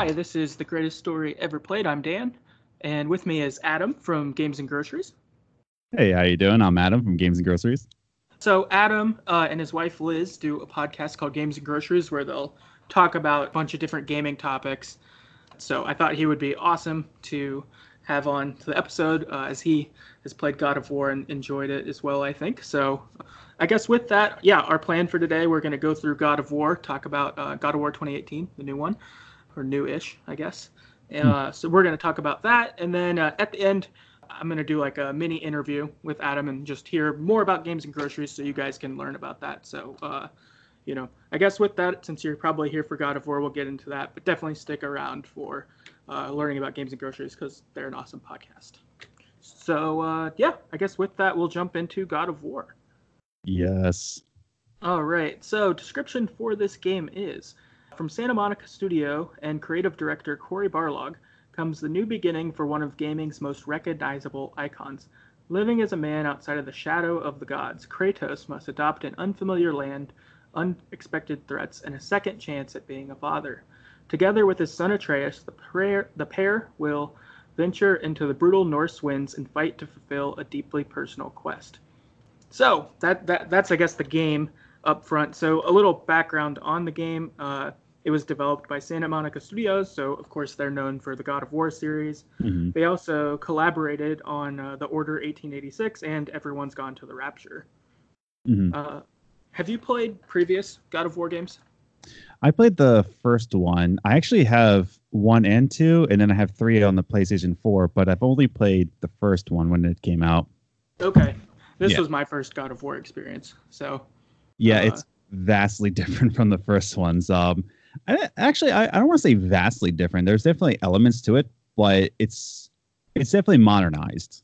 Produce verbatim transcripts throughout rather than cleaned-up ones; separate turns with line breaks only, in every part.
Hi, this is The Greatest Story Ever Played. I'm Dan, and with me is Adam from Games and Groceries.
Hey, how you doing? I'm Adam from Games and Groceries.
So Adam uh, and his wife Liz do a podcast called Games and Groceries where they'll talk about a bunch of different gaming topics. So I thought he would be awesome to have on the episode uh, as he has played God of War and enjoyed it as well, I think. So I guess with that, yeah, our plan for today, we're going to go through God of War, talk about uh, God of War twenty eighteen, the new one, or new-ish, I guess. Uh, hmm. So we're going to talk about that. And then uh, at the end, I'm going to do like a mini interview with Adam and just hear more about Games and Groceries so you guys can learn about that. So, uh, you know, I guess with that, since you're probably here for God of War, we'll get into that. But definitely stick around for uh, learning about Games and Groceries because they're an awesome podcast. So, uh, yeah, I guess with that, we'll jump into God of War.
Yes.
All right. So, description for this game is from Santa Monica Studio and creative director Cory Barlog comes the new beginning for one of gaming's most recognizable icons. Living as a man outside of the shadow of the gods, Kratos must adopt an unfamiliar land, unexpected threats, and a second chance at being a father. Together with his son Atreus, the pair, the pair will venture into the brutal Norse winds and fight to fulfill a deeply personal quest. So that, that that's, I guess, the game up front. So a little background on the game. Uh, It was developed by Santa Monica Studios, so of course they're known for the God of War series. Mm-hmm. They also collaborated on uh, The Order eighteen eighty-six and Everyone's Gone to the Rapture. Mm-hmm. Uh, have you played previous God of War games?
I played the first one. I actually have one and two, and then I have three on the PlayStation four, but I've only played the first one when it came out.
Okay. This yeah. was my first God of War experience, so...
Yeah, uh, it's vastly different from the first ones. Um, I, actually, I, I don't want to say vastly different. There's definitely elements to it, but it's it's definitely modernized.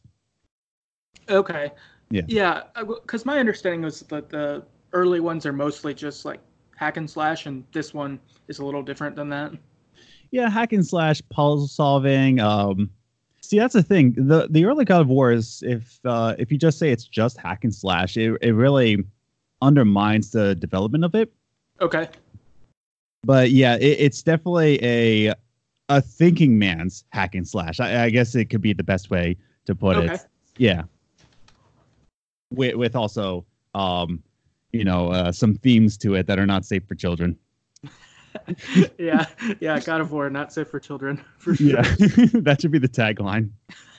Okay. Yeah. Yeah, because my understanding was that the early ones are mostly just like hack and slash, and this one is a little different than that.
Yeah, hack and slash, puzzle solving. Um, see, that's the thing. The the early God of War is if uh, if you just say it's just hack and slash, it it really undermines the development of it.
Okay.
But yeah, it, it's definitely a a thinking man's hack and slash. I, I guess it could be the best way to put okay. it. Yeah. With with also, um, you know, uh, some themes to it that are not safe for children.
yeah, yeah. God of War, not safe for children. For sure.
Yeah, that should be the tagline.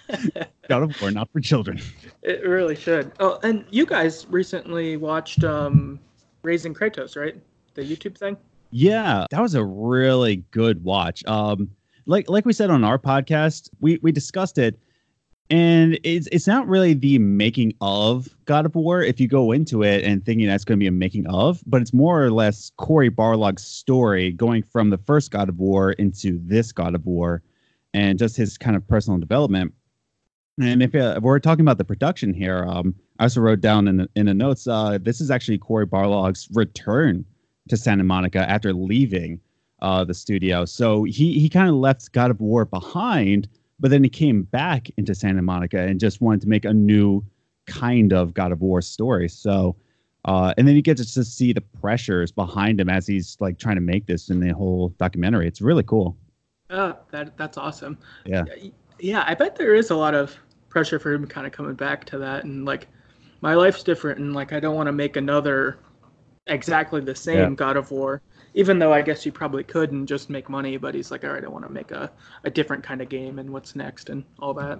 God of War, not for children.
It really should. Oh, and you guys recently watched um, Raising Kratos, right? The YouTube thing.
Yeah, that was a really good watch. Um, like like we said on our podcast, we we discussed it, and it's it's not really the making of God of War if you go into it and thinking that's going to be a making of, but it's more or less Cory Barlog's story going from the first God of War into this God of War, and just his kind of personal development. And if, uh, if we're talking about the production here, um, I also wrote down in the, in the notes, uh, this is actually Cory Barlog's return to Santa Monica after leaving uh, the studio. So he he kind of left God of War behind, but then he came back into Santa Monica and just wanted to make a new kind of God of War story. So, uh, and then you get to just see the pressures behind him as he's like trying to make this in the whole documentary. It's really cool.
Uh, that that's awesome.
Yeah.
Yeah, I bet there is a lot of pressure for him kind of coming back to that. And like, my life's different, and like, I don't want to make another exactly the same yeah. God of War, even though I guess you probably could and just make money, but he's like, all right, I want to make a, a different kind of game and what's next and all that.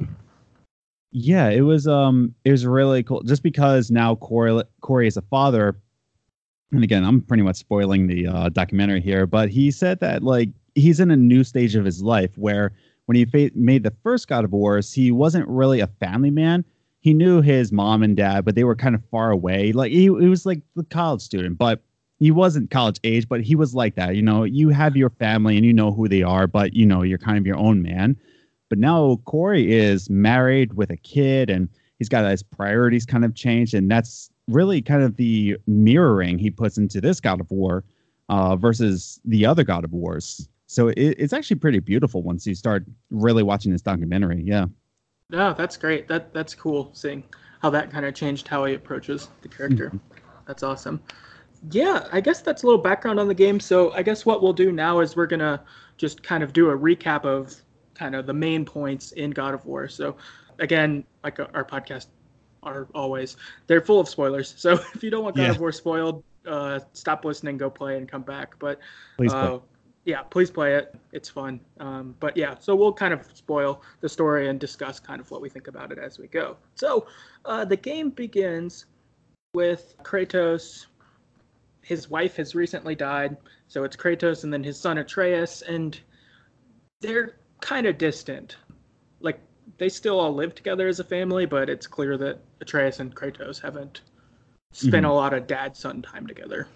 Yeah, it was um it was really cool just because now Cory Cory is a father, and again, I'm pretty much spoiling the uh, documentary here, but he said that like he's in a new stage of his life where when he fa- made the first God of Wars, he wasn't really a family man. He knew his mom and dad, but they were kind of far away. Like he, he was like the college student, but he wasn't college age, but he was like that. You know, you have your family and you know who they are, but you know, you're kind of your own man. But now Cory is married with a kid and he's got his priorities kind of changed. And that's really kind of the mirroring he puts into this God of War uh, versus the other God of Wars. So it, it's actually pretty beautiful once you start really watching this documentary. Yeah.
No, that's great. That that's cool seeing how that kind of changed how he approaches the character. Mm-hmm. That's awesome. Yeah, I guess that's a little background on the game. So I guess what we'll do now is we're going to just kind of do a recap of kind of the main points in God of War. So again, like our podcast are always, they're full of spoilers. So if you don't want God
Yeah.
of War spoiled, uh, stop listening, go play, and come back. But
Please
uh,
play.
yeah, please play it. It's fun. Um, but yeah, so we'll kind of spoil the story and discuss kind of what we think about it as we go. So uh, the game begins with Kratos. His wife has recently died, so it's Kratos and then his son Atreus, and they're kind of distant. Like, they still all live together as a family, but it's clear that Atreus and Kratos haven't spent
Mhm.
a lot of dad-son time together.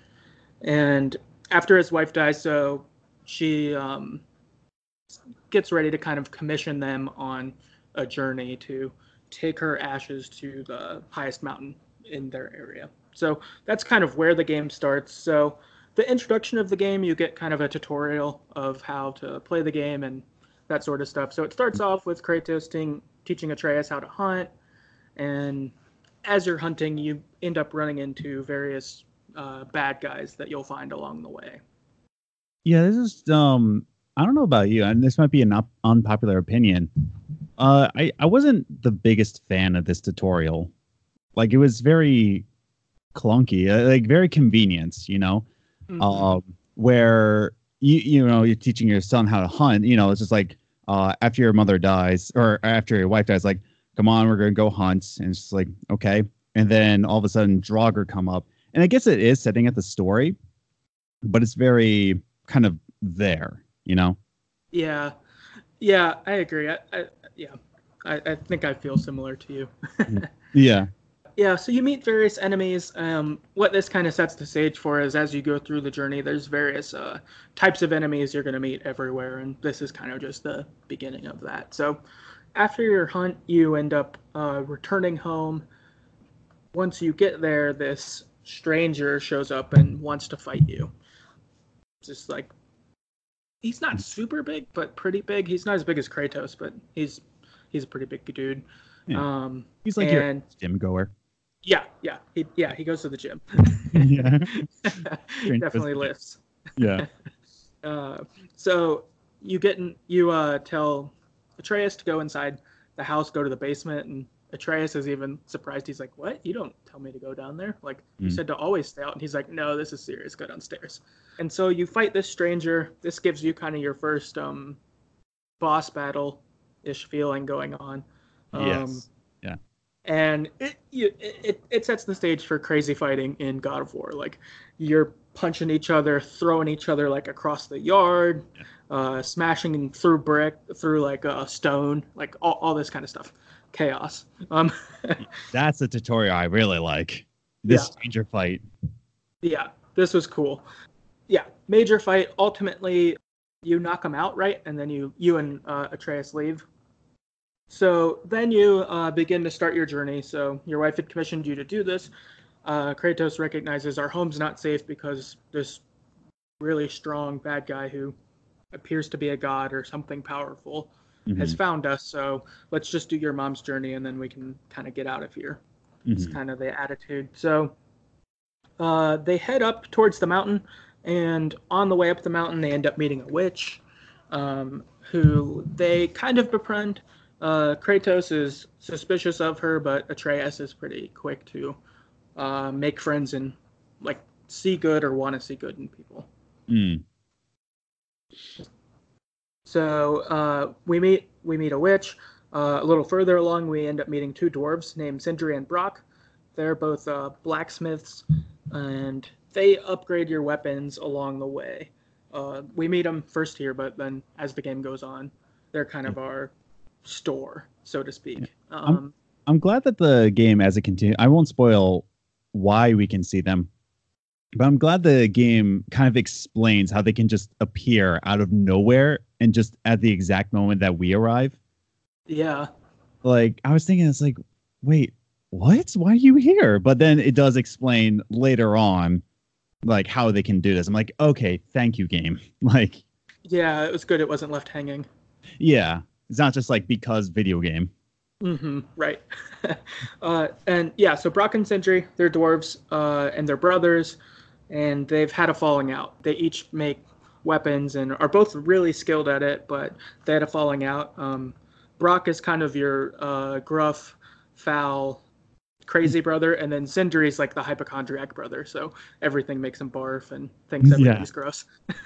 And after his wife dies, so she um, gets ready to kind of commission them on a journey to take her ashes to the highest mountain in their area. So that's kind of where the game starts. So the introduction of the game, you get kind of a tutorial of how to play the game and that sort of stuff. So it starts off with Kratos ting- teaching Atreus how to hunt, and as you're hunting, you end up running into various uh, bad guys that you'll find along the way.
Yeah, this is um I don't know about you, and this might be an up, unpopular opinion. Uh I I wasn't the biggest fan of this tutorial. Like, it was very clunky, uh, like very convenient, you know.
Mm-hmm.
Um where you you know, you're teaching your son how to hunt, you know, it's just like uh after your mother dies or after your wife dies, like, come on, we're going to go hunt, and it's just like, okay. And then all of a sudden Draugr come up. And I guess it is setting up the story, but it's very kind of there, you know?
Yeah, yeah, I agree. I, I yeah, I, I think I feel similar to you.
Yeah.
Yeah, so you meet various enemies. Um, what this kind of sets the stage for is as you go through the journey, there's various uh, types of enemies you're going to meet everywhere, and this is kind of just the beginning of that. So after your hunt, you end up uh, returning home. Once you get there, this stranger shows up and wants to fight you. Just like, he's not super big, but pretty big. He's not as big as Kratos, but he's he's a pretty big dude.
Yeah.
Um,
He's like
and
your gym goer.
yeah, yeah, he yeah he goes to the gym.
Yeah.
He definitely lifts.
Yeah.
Uh, so you get in, you uh, tell Atreus to go inside the house, go to the basement, and Atreus is even surprised. He's like, "What? You don't tell me to go down there? Like, you
Mm.
said to always stay out." And he's like, "No, this is serious. Go downstairs." And so you fight this stranger. This gives you kind of your first um, boss battle-ish feeling going on. Um,
Yes. Yeah.
and it, you, it it sets the stage for crazy fighting in God of War. Like, you're punching each other, throwing each other like across the yard,
Yeah.
uh, smashing through brick, through like a stone, like all, all this kind of stuff. Chaos. Um,
That's a tutorial I really like. This
Yeah.
stranger fight.
yeah, this was cool. Yeah, major fight. Ultimately, you knock him out, right? And then you you and uh, Atreus leave. So then you uh, begin to start your journey. So your wife had commissioned you to do this. Uh, Kratos recognizes our home's not safe because this really strong bad guy who appears to be a god or something powerful
Mhm.
has found us. So let's just do your mom's journey and then we can kind of get out of here. It's
Mhm.
kind of the attitude. So uh, they head up towards the mountain, and on the way up the mountain, they end up meeting a witch um, who they kind of befriend. Uh, Kratos is suspicious of her, but Atreus is pretty quick to uh, make friends and like see good or want to see good in people.
Mm.
So uh, we meet we meet a witch. Uh, a little further along, we end up meeting two dwarves named Sindri and Brock. They're both uh, blacksmiths, and they upgrade your weapons along the way. Uh, we meet them first here, but then as the game goes on, they're kind of our store, so to speak. Um,
I'm glad that the game, as it continues, I won't spoil why we can see them, but I'm glad the game kind of explains how they can just appear out of nowhere and just at the exact moment that we arrive.
yeah,
Like, I was thinking, it's like, wait, what? Why are you here? But then it does explain later on, like, how they can do this. I'm like, okay, thank you, game. Like,
yeah, it was good. It wasn't left hanging.
yeah, it's not just like because video game.
Mm-hmm, right. uh, and yeah, so Brock and Sindri, they're dwarves, uh, and they're brothers, and they've had a falling out. They each make weapons and are both really skilled at it, but they had a falling out. Um, Brock is kind of your uh, gruff, foul, crazy brother, and then Sindri's like the hypochondriac brother, so everything makes him barf and thinks everything's yeah. gross.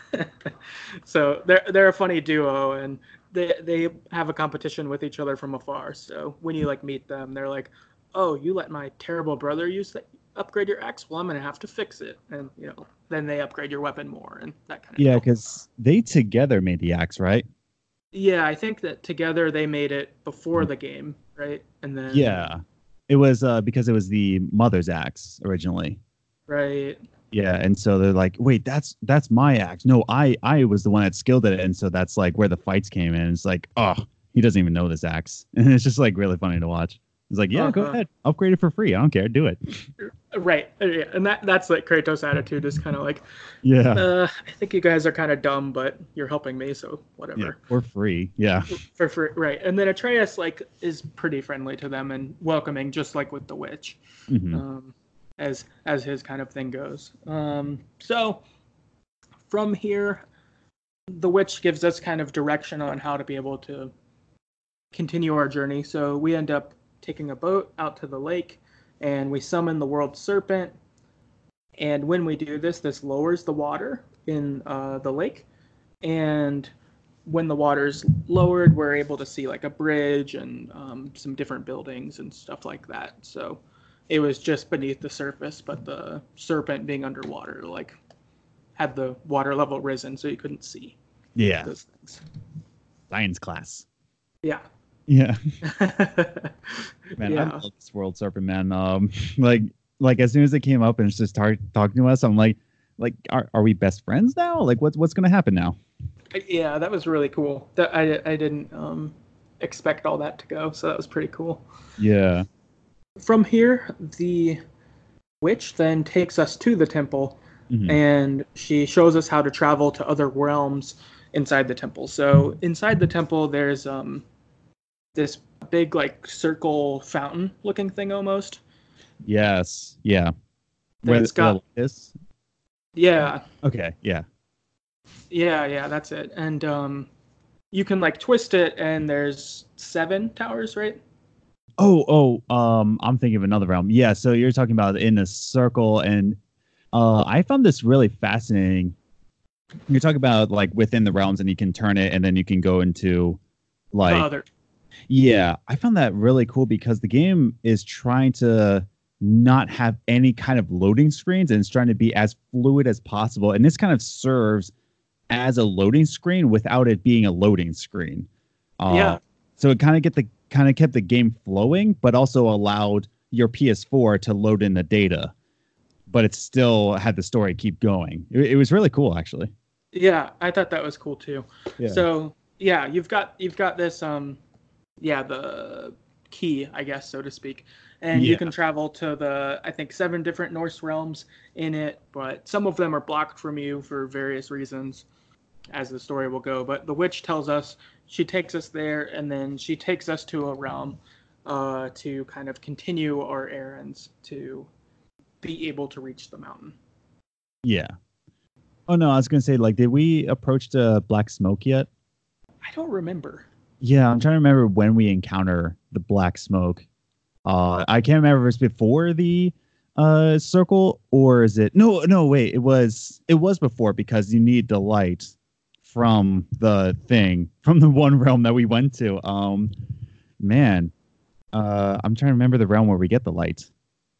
So they're they're a funny duo, and they they have a competition with each other from afar. So when you like meet them, they're like, "Oh, you let my terrible brother use that upgrade your axe? Well, I'm gonna have to fix it." And you know, then they upgrade your weapon more and that kind of
yeah, because they together made the axe, right?
Yeah, I think that together they made it before the game, right? And then
yeah. It was uh, because it was the mother's axe originally.
Right.
Yeah, and so they're like, wait, that's that's my axe. No, I I was the one that skilled at it, and so that's like where the fights came in. It's like, oh, he doesn't even know this axe, and it's just like really funny to watch. It's like, yeah, uh-huh. go ahead, upgrade it for free. I don't care, do it.
Right. Yeah, and that that's like Kratos' attitude is kind of like,
yeah,
uh, I think you guys are kind of dumb, but you're helping me, so whatever.
Yeah, for free. Yeah.
For free, right? And then Atreus like is pretty friendly to them and welcoming, just like with the witch, mm-hmm. um, as as his kind of thing goes. Um, so from here, the witch gives us kind of direction on how to be able to continue our journey. So we end up taking a boat out to the lake, and we summon the world serpent. And when we do this, this lowers the water in uh, the lake. And when the water's lowered, we're able to see like a bridge and um, some different buildings and stuff like that. So it was just beneath the surface, but the serpent being underwater, like had the water level risen so you couldn't see.
Yeah.
Those things.
Science class.
Yeah.
Yeah. Man,
yeah.
I love this world serpent, man. Um, like, like as soon as it came up and it's just start talking to us, I'm like, like, are are we best friends now? Like, what's what's gonna happen now?
Yeah, that was really cool. That I I didn't um expect all that to go, so that was pretty cool.
Yeah.
From here, the witch then takes us to the temple, mm-hmm. and she shows us how to travel to other realms inside the temple. So inside the temple, there's um. this big like circle fountain looking thing almost.
Yes. Yeah. Where
it's got
this?
Yeah.
Okay. Yeah.
Yeah, yeah, that's it. And um you can like twist it and there's seven towers, right?
Oh, oh, um I'm thinking of another realm. Yeah, so you're talking about in a circle, and uh I found this really fascinating. You're talking about like within the realms, and you can turn it and then you can go into like
the other.
Yeah, I found that really cool because the game is trying to not have any kind of loading screens, and it's trying to be as fluid as possible. And this kind of serves as a loading screen without it being a loading screen. Uh,
yeah.
So it kind of get the kind of kept the game flowing, but also allowed your P S four to load in the data, but it still had the story keep going. It, it was really cool, actually.
Yeah, I thought that was cool too.
Yeah.
So yeah, you've got you've got this um. yeah, the key, I guess, so to speak. And yeah. you can travel to the, I think, seven different Norse realms in it, but some of them are blocked from you for various reasons, as the story will go. But the witch tells us, she takes us there, and then she takes us to a realm uh, to kind of continue our errands to be able to reach the mountain.
Yeah. Oh, no, I was going to say, like, did we approach the Black Smoke yet?
I don't remember.
Yeah, I'm trying to remember when we encounter the black smoke. Uh, I can't remember if it's before the uh, circle or is it? No, no, wait. It was it was before because you need the light from the thing from the one realm that we went to. Um, man, uh, I'm trying to remember the realm where we get the light.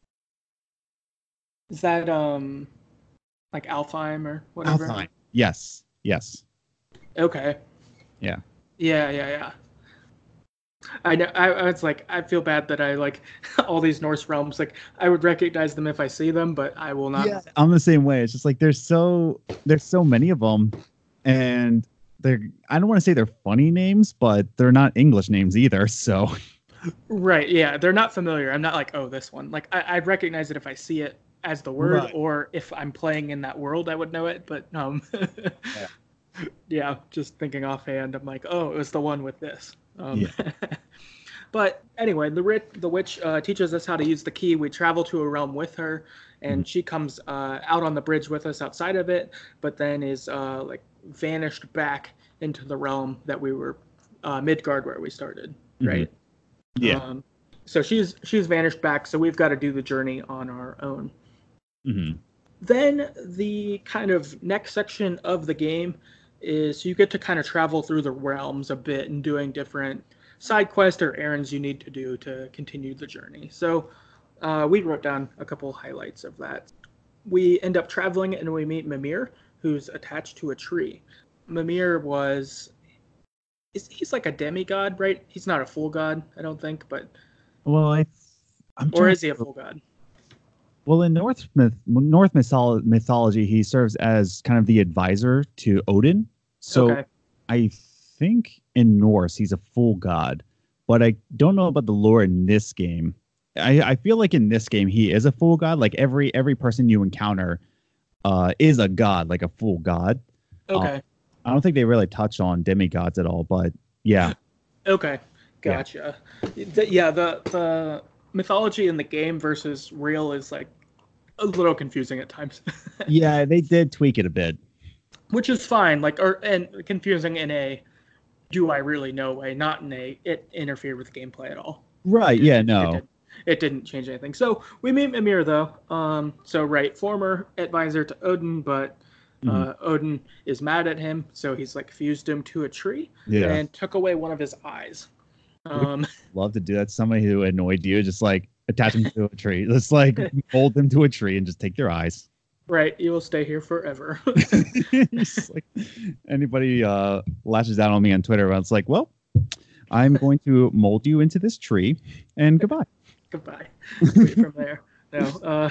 Is that um, like Alfheim or whatever?
Alfheim. Yes. Yes.
Okay.
Yeah.
Yeah, yeah, yeah. I know. I, I was like, I feel bad that I like all these Norse realms. Like, I would recognize them if I see them, but I will not.
Yeah, I'm the same way. It's just like there's so there's so many of them, and they're I don't want to say they're funny names, but they're not English names either. So.
Right. Yeah, they're not familiar. I'm not like, oh, this one. Like, I, I'd recognize it if I see it as the word, right. Or if I'm playing in that world, I would know it. But um. yeah. Yeah, just thinking offhand, I'm like, oh, it was the one with this. Um, yeah. But anyway, the, the witch uh, teaches us how to use the key. We travel to a realm with her, and
Mhm.
she comes uh, out on the bridge with us outside of it, but then is uh, like vanished back into the realm that we were uh, Midgard where we started,
Mhm.
right?
Yeah.
Um, so she's she's vanished back, so we've got to do the journey on our own.
Mhm.
Then the kind of next section of the game is you get to kind of travel through the realms a bit and doing different side quests or errands you need to do to continue the journey. So uh, we wrote down a couple highlights of that. We end up traveling and we meet Mimir, who's attached to a tree. Mimir was is he's like a demigod, right? He's not a full god, I don't think, but
Well, I I'm
or
trying
is he a
to
full god?
Well, in North myth, North mytholo- mythology, he serves as kind of the advisor to Odin. So
Okay.
I think in Norse he's a full god, but I don't know about the lore in this game. I, I feel like in this game he is a full god. Like every every person you encounter uh, is a god, like a full god. Uh,
Okay.
I don't think they really touch on demigods at all, but yeah,
Okay,
yeah,
gotcha. The- yeah, the the mythology in the game versus real is like a little confusing at times,
yeah. They did tweak it a bit.
which is fine. Like, or and confusing in a do I really know way, not in a it interfered with gameplay at all.
Right?
It
Yeah.
didn't. It
No.
did. It didn't change anything. So we meet Mimir though. Um, so right, former advisor to Odin, but
Mhm.
uh, Odin is mad at him, so he's like fused him to a tree
Yeah.
and took away one of his eyes.
Would
Um,
love to do that. Somebody who annoyed you, just like attach them to a tree. Just like hold them to a tree and just take their eyes.
right, you will stay here forever.
Just like anybody uh, lashes out on me on Twitter, it's like, well, I'm going to mold you into this tree, and goodbye.
Goodbye. Wait from there. No. Uh,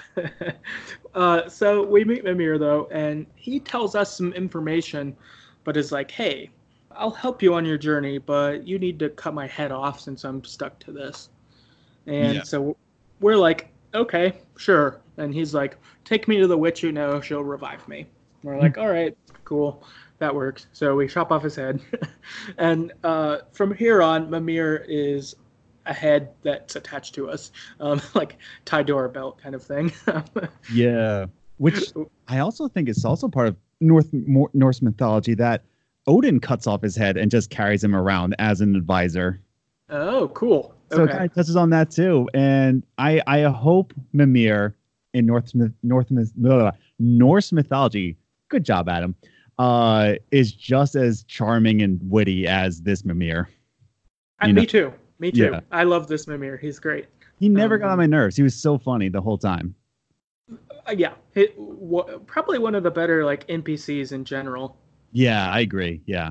uh, so we meet Mimir though, and he tells us some information, but is like, "Hey, I'll help you on your journey, but you need to cut my head off since I'm stuck to this." And
Yeah.
so we're like, "Okay, sure." And he's like, "Take me to the witch you know. She'll revive me." And we're like, "All right, cool, that works." So we chop off his head, and uh, from here on, Mimir is a head that's attached to us, um, like tied to our belt, kind of thing.
Yeah. Which I also think is also part of North Mo- Norse mythology that Odin cuts off his head and just carries him around as an advisor.
Oh, cool.
So it
Okay.
kind of touches on that too. And I I hope Mimir in North myth- North myth- blah, blah, blah, Norse mythology, good job, Adam, uh, is just as charming and witty as this Mimir.
Uh,
You know?
me too. Me too.
Yeah.
I love this Mimir. He's great.
He never
Um,
got on my nerves. He was so funny the whole time.
Uh, yeah, it, w- probably one of the better like N P Cs in general.
Yeah, I agree. Yeah.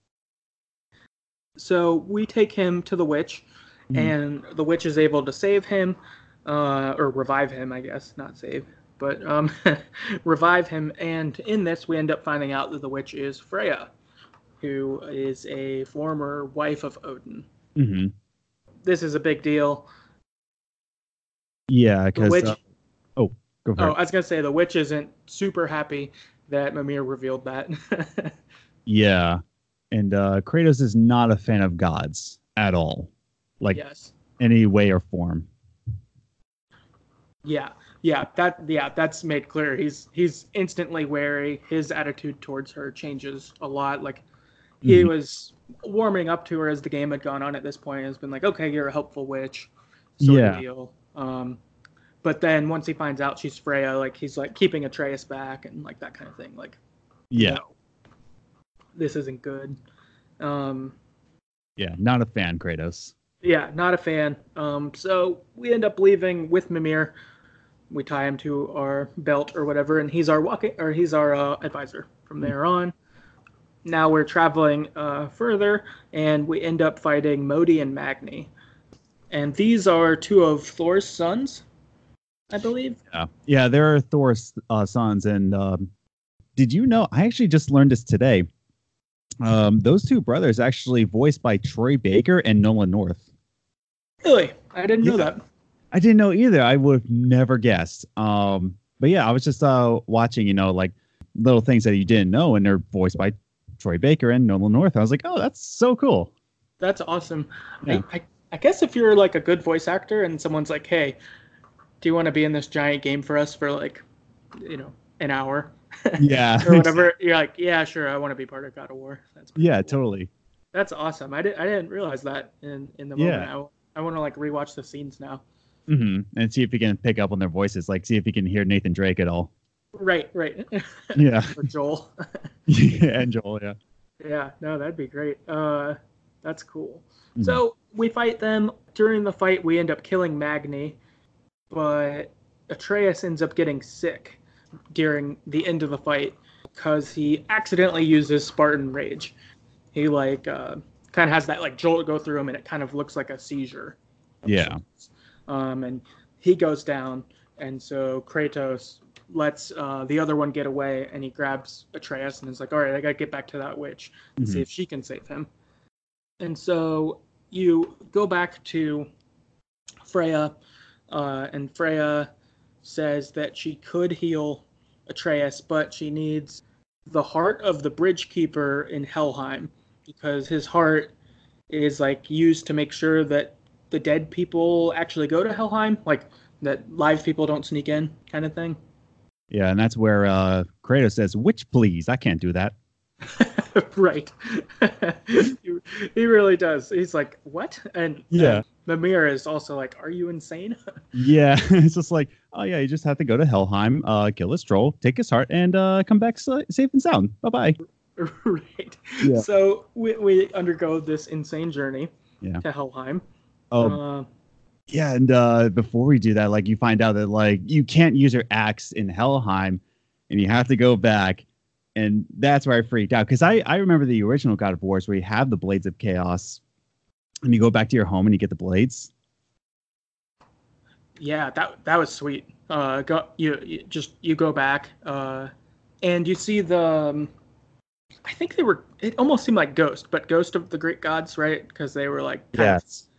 So we take him to the witch,
Mhm.
and the witch is able to save him, uh, or revive him, I guess, not save, but um, revive him. And in this, we end up finding out that the witch is Freya, who is a former wife of Odin.
hmm
This is a big deal.
Yeah,
The
because
witch.
uh, oh, go for
Oh,
it.
I was gonna say the witch isn't super happy that Mimir revealed that.
Yeah, and uh, Kratos is not a fan of gods at all, like
Yes.
any way or form.
Yeah. Yeah. That. Yeah. That's made clear. He's he's instantly wary. His attitude towards her changes a lot. Like he
Mhm.
was warming up to her as the game had gone on. At this point, has been like, okay, you're a helpful witch, sort
Yeah.
of deal. Um, but then once he finds out she's Freya, like he's like keeping Atreus back and like that kind of thing. Like,
Yeah,
no, this isn't good. Um,
yeah, not a fan, Kratos.
yeah, not a fan. Um, so we end up leaving with Mimir. We tie him to our belt or whatever, and he's our walking or he's our uh, advisor from there on. Now we're traveling uh, further, and we end up fighting Modi and Magni, and these are two of Thor's sons, I believe.
Yeah, yeah, there are Thor's uh, sons, and um, did you know? I actually just learned this today. Um, those two brothers actually voiced by Troy Baker and Nolan North.
Really, I didn't know
Yeah.
that.
I didn't know either. I would have never guessed. Um, but yeah, I was just uh, watching, you know, like little things that you didn't know, and they're voiced by Troy Baker and Nolan North. I was like, oh, that's so cool.
That's awesome.
Yeah.
I, I I guess if you're like a good voice actor and someone's like, hey, do you want to be in this giant game for us for like, you know, an hour?
Yeah.
Or whatever. You're like, yeah, sure, I want to be part of God of War. That's
Yeah,
cool.
totally.
That's awesome. I, did, I didn't realize that in, in the
Yeah.
moment. I, I want to like rewatch the scenes now.
Mm-hmm. And see if you can pick up on their voices, like see if you can hear Nathan Drake at all.
Right, right.
Yeah.
Or Joel.
Yeah, and Joel, yeah.
Yeah, no, that'd be great. Uh, that's cool.
Mm-hmm.
So we fight them. During the fight, we end up killing Magni, but Atreus ends up getting sick during the end of the fight because he accidentally uses Spartan Rage. He like uh, kind of has that like jolt go through him, and it kind of looks like a seizure.
Yeah.
Um, and he goes down, and so Kratos lets uh, the other one get away, and he grabs Atreus and is like, all right, I gotta get back to that witch and
Mm-hmm.
see if she can save him. And so you go back to Freya, uh, and Freya says that she could heal Atreus, but she needs the heart of the bridge keeper in Helheim, because his heart is like used to make sure that the dead people actually go to Helheim, like that live people don't sneak in, kind of thing.
Yeah, and that's where uh, Kratos says, "Witch, please, I can't do that."
Right. he, he really does. He's like, what? And
Yeah.
uh, Mimir is also like, are you insane?
Yeah, it's just like, oh yeah, you just have to go to Helheim, uh, kill this troll, take his heart, and uh, come back sa- safe and sound. Bye bye.
Right.
Yeah.
So we, we undergo this insane journey
Yeah.
to Helheim.
Oh,
Uh,
yeah, and uh, before we do that, like you find out that like you can't use your axe in Helheim, and you have to go back, and that's where I freaked out because I I remember the original God of Wars where you have the Blades of Chaos, and you go back to your home and you get the blades.
yeah, that that was sweet. Uh, go you, you just you go back, uh, and you see the. Um, I think they were. It almost seemed like Ghost, but Ghost of the Great Gods, right? Because they were like kind of
Yes.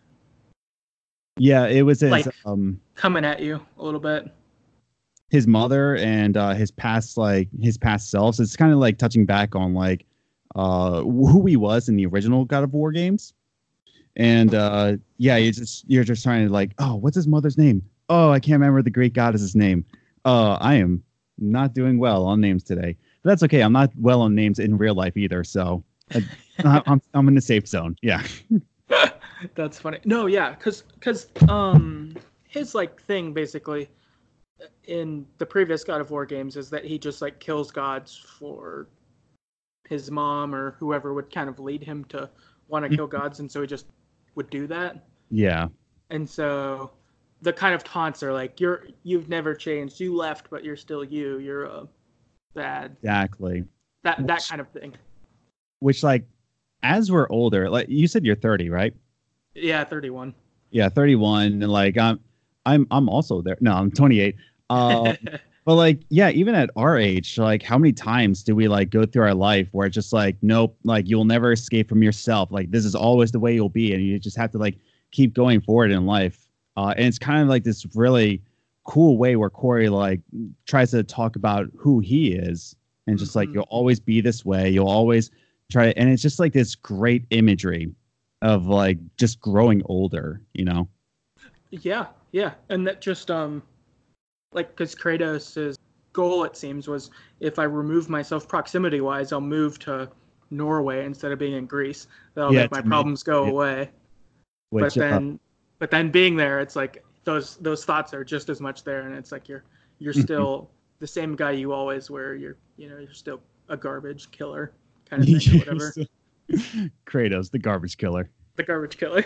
Yeah, it was his
Like-
um
coming at you a little bit.
his mother and uh, his past like his past selves. It's kind of like touching back on like uh who he was in the original God of War games. And uh yeah, you just you're just trying to like, oh, what's his mother's name? Oh, I can't remember the Greek goddess's name. Uh, I am not doing well on names today. But that's okay. I'm not well on names in real life either. So I, I'm I'm in the safe zone. Yeah.
That's funny. No, yeah, because because um his like thing basically in the previous God of War games is that he just like kills gods for his mom or whoever would kind of lead him to want to kill gods, and so he just would do that.
Yeah.
And so the kind of taunts are like, you're you've never changed. You left, but you're still you. You're a bad
Exactly.
that that
Which-
kind of thing.
Which like as we're older, like you said you're thirty, right?
Yeah, thirty-one.
Yeah, thirty-one. And like I'm I'm I'm also there. No, I'm twenty-eight. Uh, but like, yeah, even at our age, like how many times do we like go through our life where it's just like, nope, like you'll never escape from yourself. Like this is always the way you'll be. And you just have to like keep going forward in life. Uh, and it's kind of like this really cool way where Corey like tries to talk about who he is and just like,
Mhm.
you'll always be this way. You'll always try. And it's just like this great imagery of like just growing older, you know?
Yeah, yeah, and that just um, like because Kratos' goal it seems was if I remove myself proximity wise, I'll move to Norway instead of being in Greece. That'll
Yeah,
make my
to make-
problems go
yeah.
away.
Which,
but
uh,
then, but then being there, it's like those those thoughts are just as much there, and it's like you're you're
Mhm.
still the same guy you always were. You're you know you're still a garbage killer kind of thing or whatever.
Kratos, the garbage killer.
The garbage killer.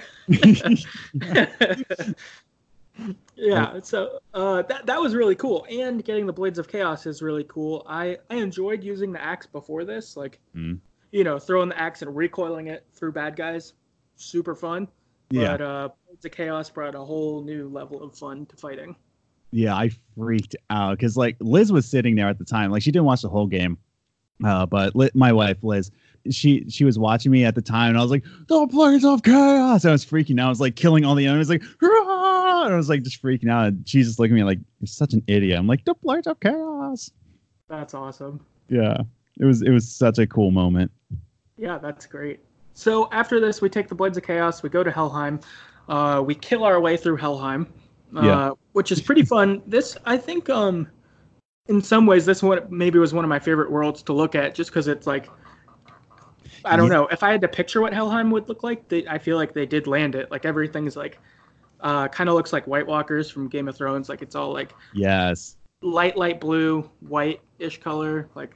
Yeah, so uh, that that was really cool, and getting the Blades of Chaos is really cool. I I enjoyed using the axe before this, like
Mm.
you know, throwing the axe and recoiling it through bad guys, super fun.
Yeah.
But uh, Blades of Chaos brought a whole new level of fun to fighting.
Yeah, I freaked out because like Liz was sitting there at the time, like she didn't watch the whole game, uh, but Li- my wife Liz, she she was watching me at the time, and I was like, "The Blades of Chaos!" I was freaking out. I was like killing all the enemies, like, "Hurrah!" and I was like just freaking out. And she's just looking at me like, "You're such an idiot." I'm like, "The Blades of Chaos!"
That's awesome.
Yeah, it was it was such a cool moment.
Yeah, that's great. So after this, we take the Blades of Chaos, we go to Helheim, uh, we kill our way through Helheim, uh,
Yeah.
which is pretty fun. This, I think, um, in some ways, this one maybe was one of my favorite worlds to look at, just because it's like, I don't
Yeah.
know, if I had to picture what Helheim would look like, they, I feel like they did land it. Like everything's like, uh, kind of looks like White Walkers from Game of Thrones. Like it's all like
Yes.
light, light blue, white-ish color. Like,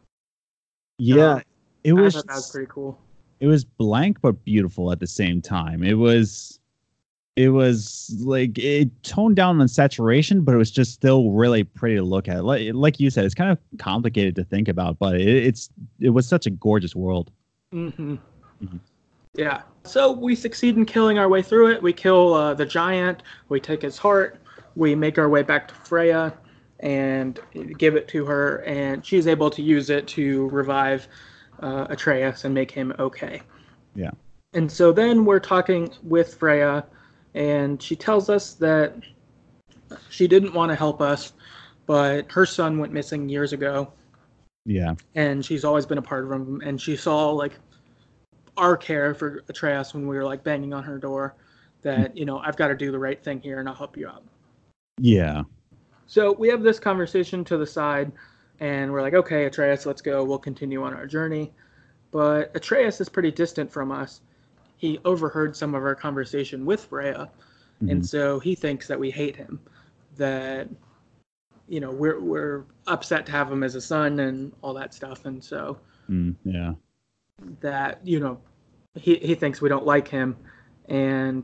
Yeah.
um,
It
I
was
thought that was pretty cool.
it was blank but beautiful at the same time. It was it was like it toned down on saturation, but it was just still really pretty to look at. Like like you said, it's kind of complicated to think about, but it, it's it was such a gorgeous world.
Mm-hmm.
Mm-hmm.
Yeah. So we succeed in killing our way through it. We kill uh, the giant. We take his heart. We make our way back to Freya and give it to her, and she's able to use it to revive uh, Atreus and make him okay.
Yeah.
And so then we're talking with Freya, and she tells us that she didn't want to help us, but her son went missing years ago,
Yeah.
and she's always been a part of him, and she saw like our care for Atreus when we were like banging on her door, that, you know, I've got to do the right thing here and I'll help you out.
Yeah.
So we have this conversation to the side, and we're like, okay, Atreus, let's go. We'll continue on our journey. But Atreus is pretty distant from us. He overheard some of our conversation with Freya,
Mhm.
and so he thinks that we hate him, that, you know, we're we're upset to have him as a son and all that stuff, and so
Mm, yeah.
that, you know, he he thinks we don't like him, and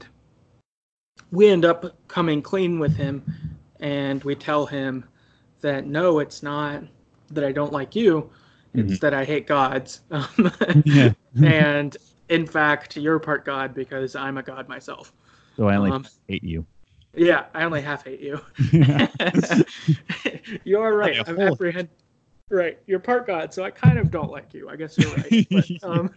we end up coming clean with him, and we tell him that no, it's not that I don't like you, it's
Mhm.
that I hate gods. Um,
Yeah.
and in fact, you're part god because I'm a god myself.
So I only
Um,
hate you.
Yeah, I only half hate you. You're right.
Yeah,
I'm
whole-
apprehend. Right, you're part god, so I kind of don't like you. I guess you're right. But, um,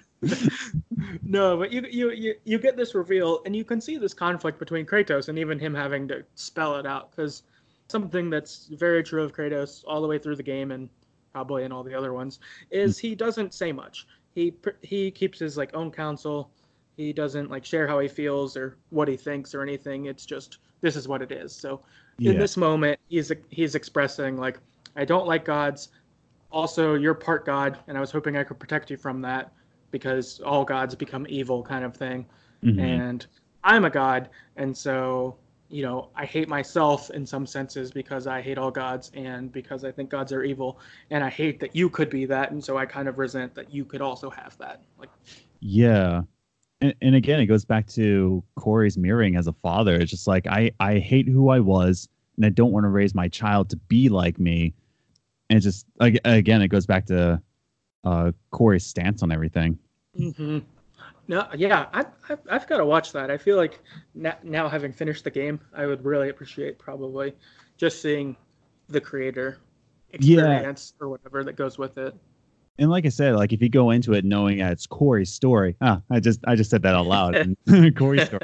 no, but you, you you you get this reveal, and you can see this conflict between Kratos and even him having to spell it out, because something that's very true of Kratos all the way through the game, and probably in all the other ones, is he doesn't say much. He he keeps his like own counsel. He doesn't like share how he feels or what he thinks or anything. It's just, this is what it is. So in
Yeah.
this moment, he's he's expressing like, I don't like gods. Also, you're part god, and I was hoping I could protect you from that, because all gods become evil, kind of thing.
Mhm.
And I'm a god, and so, you know, I hate myself in some senses because I hate all gods and because I think gods are evil, and I hate that you could be that, and so I kind of resent that you could also have that. Like,
Yeah. And, and again, it goes back to Corey's mirroring as a father. It's just like, I, I hate who I was, and I don't want to raise my child to be like me. And it's just, ag- again, it goes back to uh, Corey's stance on everything.
mm-hmm. No, yeah, I, I, I've got to watch that. I feel like na- now, having finished the game, I would really appreciate probably just seeing the creator experience or whatever that goes with it.
And like I said, like if you go into it knowing that it's Corey's story, ah, I just I just said that out loud. Corey's story.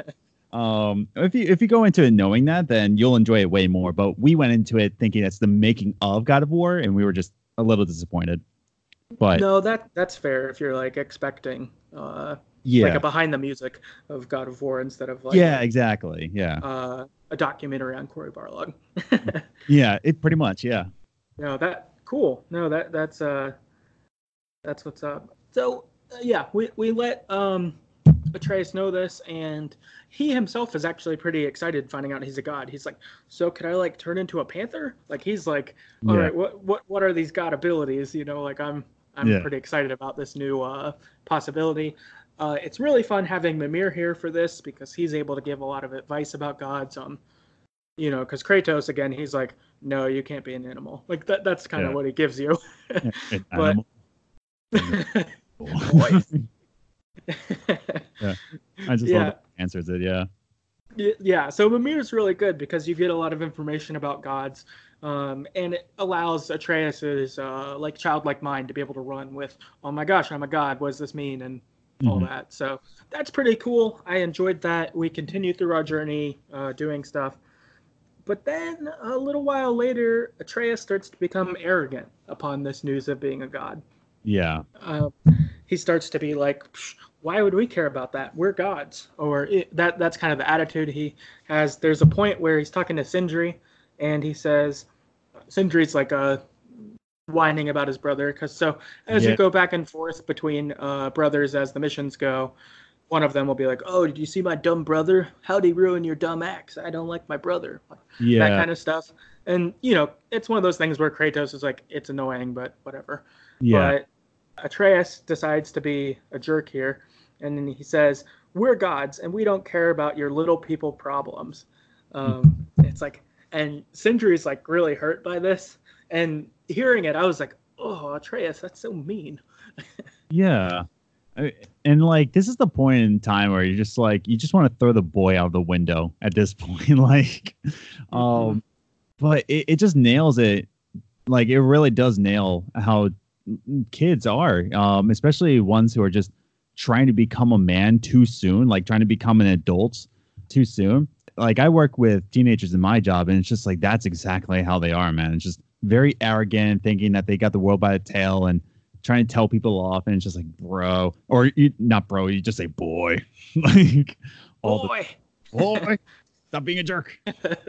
Um, if you if you go into it knowing that, then you'll enjoy it way more. But we went into it thinking that's the making of God of War, and we were just a little disappointed. But
No, that that's fair if you're like expecting uh,
yeah,
like a behind the music of God of War instead of like
yeah, exactly, yeah,
uh, a documentary on Cory Barlog.
yeah, it pretty much, yeah,
No, that cool. No, that that's uh that's what's up. So uh, yeah, we we let um Atreus know this, and he himself is actually pretty excited finding out he's a god. He's like, so could I like turn into a panther? Like he's like, all
yeah,
right, what what what are these god abilities? You know, like I'm I'm
Yeah.
pretty excited about this new uh possibility. Uh, it's really fun having Mimir here for this because he's able to give a lot of advice about gods. Um, you know, because Kratos again, he's like, no, you can't be an animal. Like that that's kind of
Yeah.
what he gives you.
An
But
animal.
Boy.
Yeah. I just
Yeah.
love the answers it, yeah.
Y- Yeah, so Mimir is really good because you get a lot of information about gods, um, and it allows Atreus's uh, like childlike mind to be able to run with, oh my gosh, I'm a god. What does this mean, and all
Mhm.
that. So that's pretty cool. I enjoyed that. We continue through our journey, uh, doing stuff, but then a little while later, Atreus starts to become arrogant upon this news of being a god.
Yeah.
Uh, he starts to be like, "Psh, why would we care about that? We're gods. Or it, that that's kind of the attitude he has. There's a point where he's talking to Sindri, and he says, Sindri's like uh, whining about his brother. Cause so as
Yeah.
you go back and forth between uh, brothers as the missions go, one of them will be like, oh, did you see my dumb brother? How'd he ruin your dumb axe? I don't like my brother.
Yeah.
That kind of stuff. And, you know, it's one of those things where Kratos is like, it's annoying, but whatever.
Yeah.
But Atreus decides to be a jerk here. And then he says, we're gods, and we don't care about your little people problems. Um, it's like, and Sindri's like really hurt by this. And hearing it, I was like, oh, Atreus, that's so mean.
Yeah. I- And like, this is the point in time where you're just like, you just want to throw the boy out the window at this point. like, um,
Mhm.
but it, it just nails it. Like, it really does nail how kids are, um, especially ones who are just trying to become a man too soon, like trying to become an adult too soon. Like, I work with teenagers in my job, and it's just like, that's exactly how they are, man. It's just very arrogant, thinking that they got the world by the tail and trying to tell people off. And it's just like, bro, or you, not bro, you just say boy. like, all
Boy.
the boy, stop being a jerk.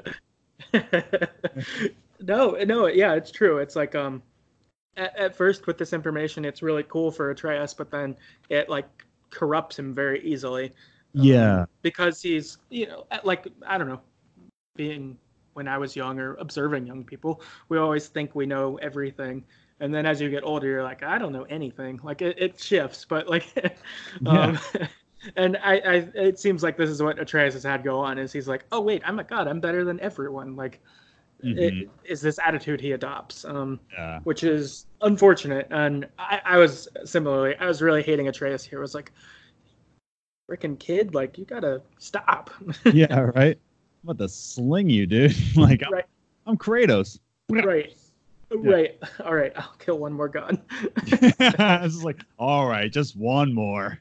no, no, yeah, it's true. It's like, um, at, at first with this information, it's really cool for Atreus, but then it like corrupts him very easily. um,
Yeah.
because he's, you know, at, like, I don't know, being when I was young or observing young people, we always think we know everything. And then as you get older, you're like, I don't know anything. Like it, it shifts, but like, um, and I, I, it seems like this is what Atreus has had go on is he's like, oh wait, I'm a god. I'm better than everyone. Like,
Mhm.
it is this attitude he adopts, um,
Yeah.
which is unfortunate. And I, I was similarly, I was really hating Atreus here. I was like, freaking kid, like you gotta stop.
Yeah, right. I'm about to sling you, dude. like, I'm,
right,
I'm Kratos.
right, right. All right, I'll kill one more god.
It's just like, all right, just one more.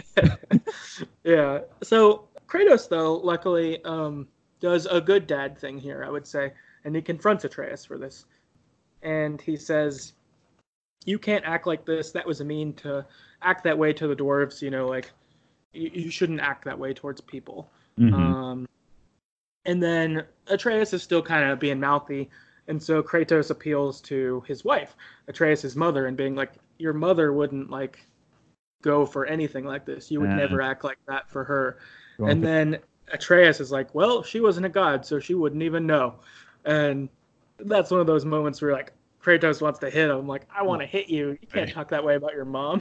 Yeah. So Kratos, though, luckily, um, does a good dad thing here, I would say, and he confronts Atreus for this, and he says, "You can't act like this. That was mean to act that way to the dwarves. You know, like you, you shouldn't act that way towards people."
Mhm.
Um, and then Atreus is still kind of being mouthy, and so Kratos appeals to his wife, Atreus' mother, and being like, "Your mother wouldn't like go for anything like this. You would
Uh,
never act like that for her."
Going
And
for-
then Atreus is like, "Well, she wasn't a god, so she wouldn't even know." And that's one of those moments where like Kratos wants to hit him, like, "I want to hit you. You can't talk that way about your mom."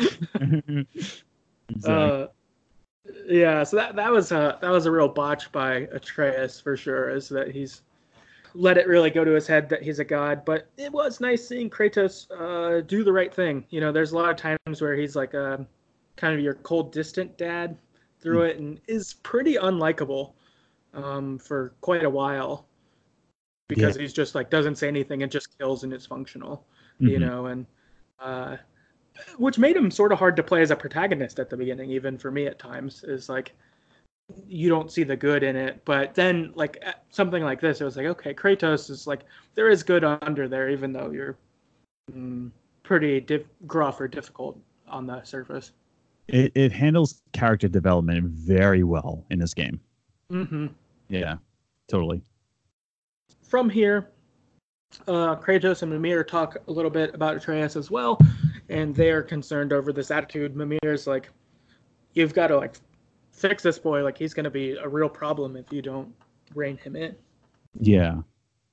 exactly.
uh, yeah, so that that was a that was a real botch by Atreus for sure, is that he's let it really go to his head that he's a god. But it was nice seeing Kratos uh, do the right thing. You know, there's a lot of times where he's like a kind of your cold, distant dad through it, and is pretty unlikable um, for quite a while because he's just like doesn't say anything and just kills and is functional. You
Mhm.
know, and uh, which made him sort of hard to play as a protagonist at the beginning, even for me at times. Is like you don't see the good in it, but then like something like this, it was like, okay, Kratos is like there is good under there, even though you're mm, pretty diff- gruff or difficult on the surface.
It it handles character development very well in this game.
Mm-hmm.
Yeah, totally.
From here, uh, Kratos and Mimir talk a little bit about Atreus as well, and they are concerned over this attitude. Mimir's like, you've got to like fix this boy. Like he's going to be a real problem if you don't rein him in.
Yeah.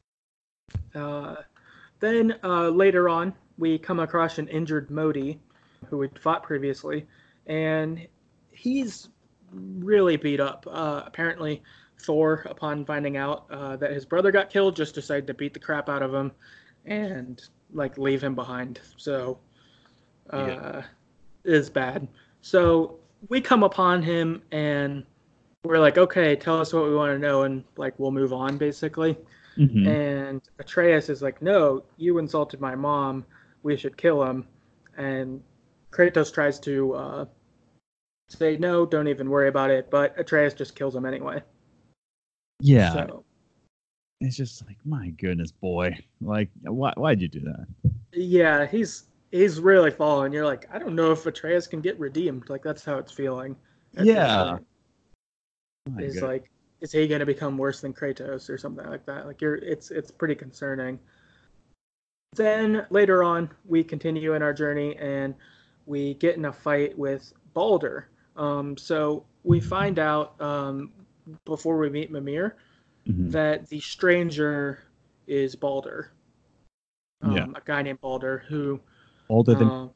Uh, then uh, later on, we come across an injured Modi, who had fought previously, and he's really beat up. Uh, apparently, Thor, upon finding out uh, that his brother got killed, just decided to beat the crap out of him and like leave him behind. So, uh,
Yeah.
is bad. So we come upon him and we're like, okay, tell us what we want to know, and like we'll move on, basically.
Mhm.
And Atreus is like, no, you insulted my mom. We should kill him. And Kratos tries to uh, say, no, don't even worry about it. But Atreus just kills him anyway.
Yeah.
So,
It's just like, my goodness, boy. Like, why why'd you do that?
yeah, he's he's really fallen. You're like, I don't know if Atreus can get redeemed. Like that's how it's feeling at this
Yeah.
point.
Oh my
Is
God.
like, is he going to become worse than Kratos or something like that? Like you're, it's it's pretty concerning. Then later on, we continue in our journey and we get in a fight with Balder. Um, so we find out um, before we meet Mimir
Mhm.
that the stranger is Balder,
Yeah.
um, a guy named Balder who.
Older than.
Uh,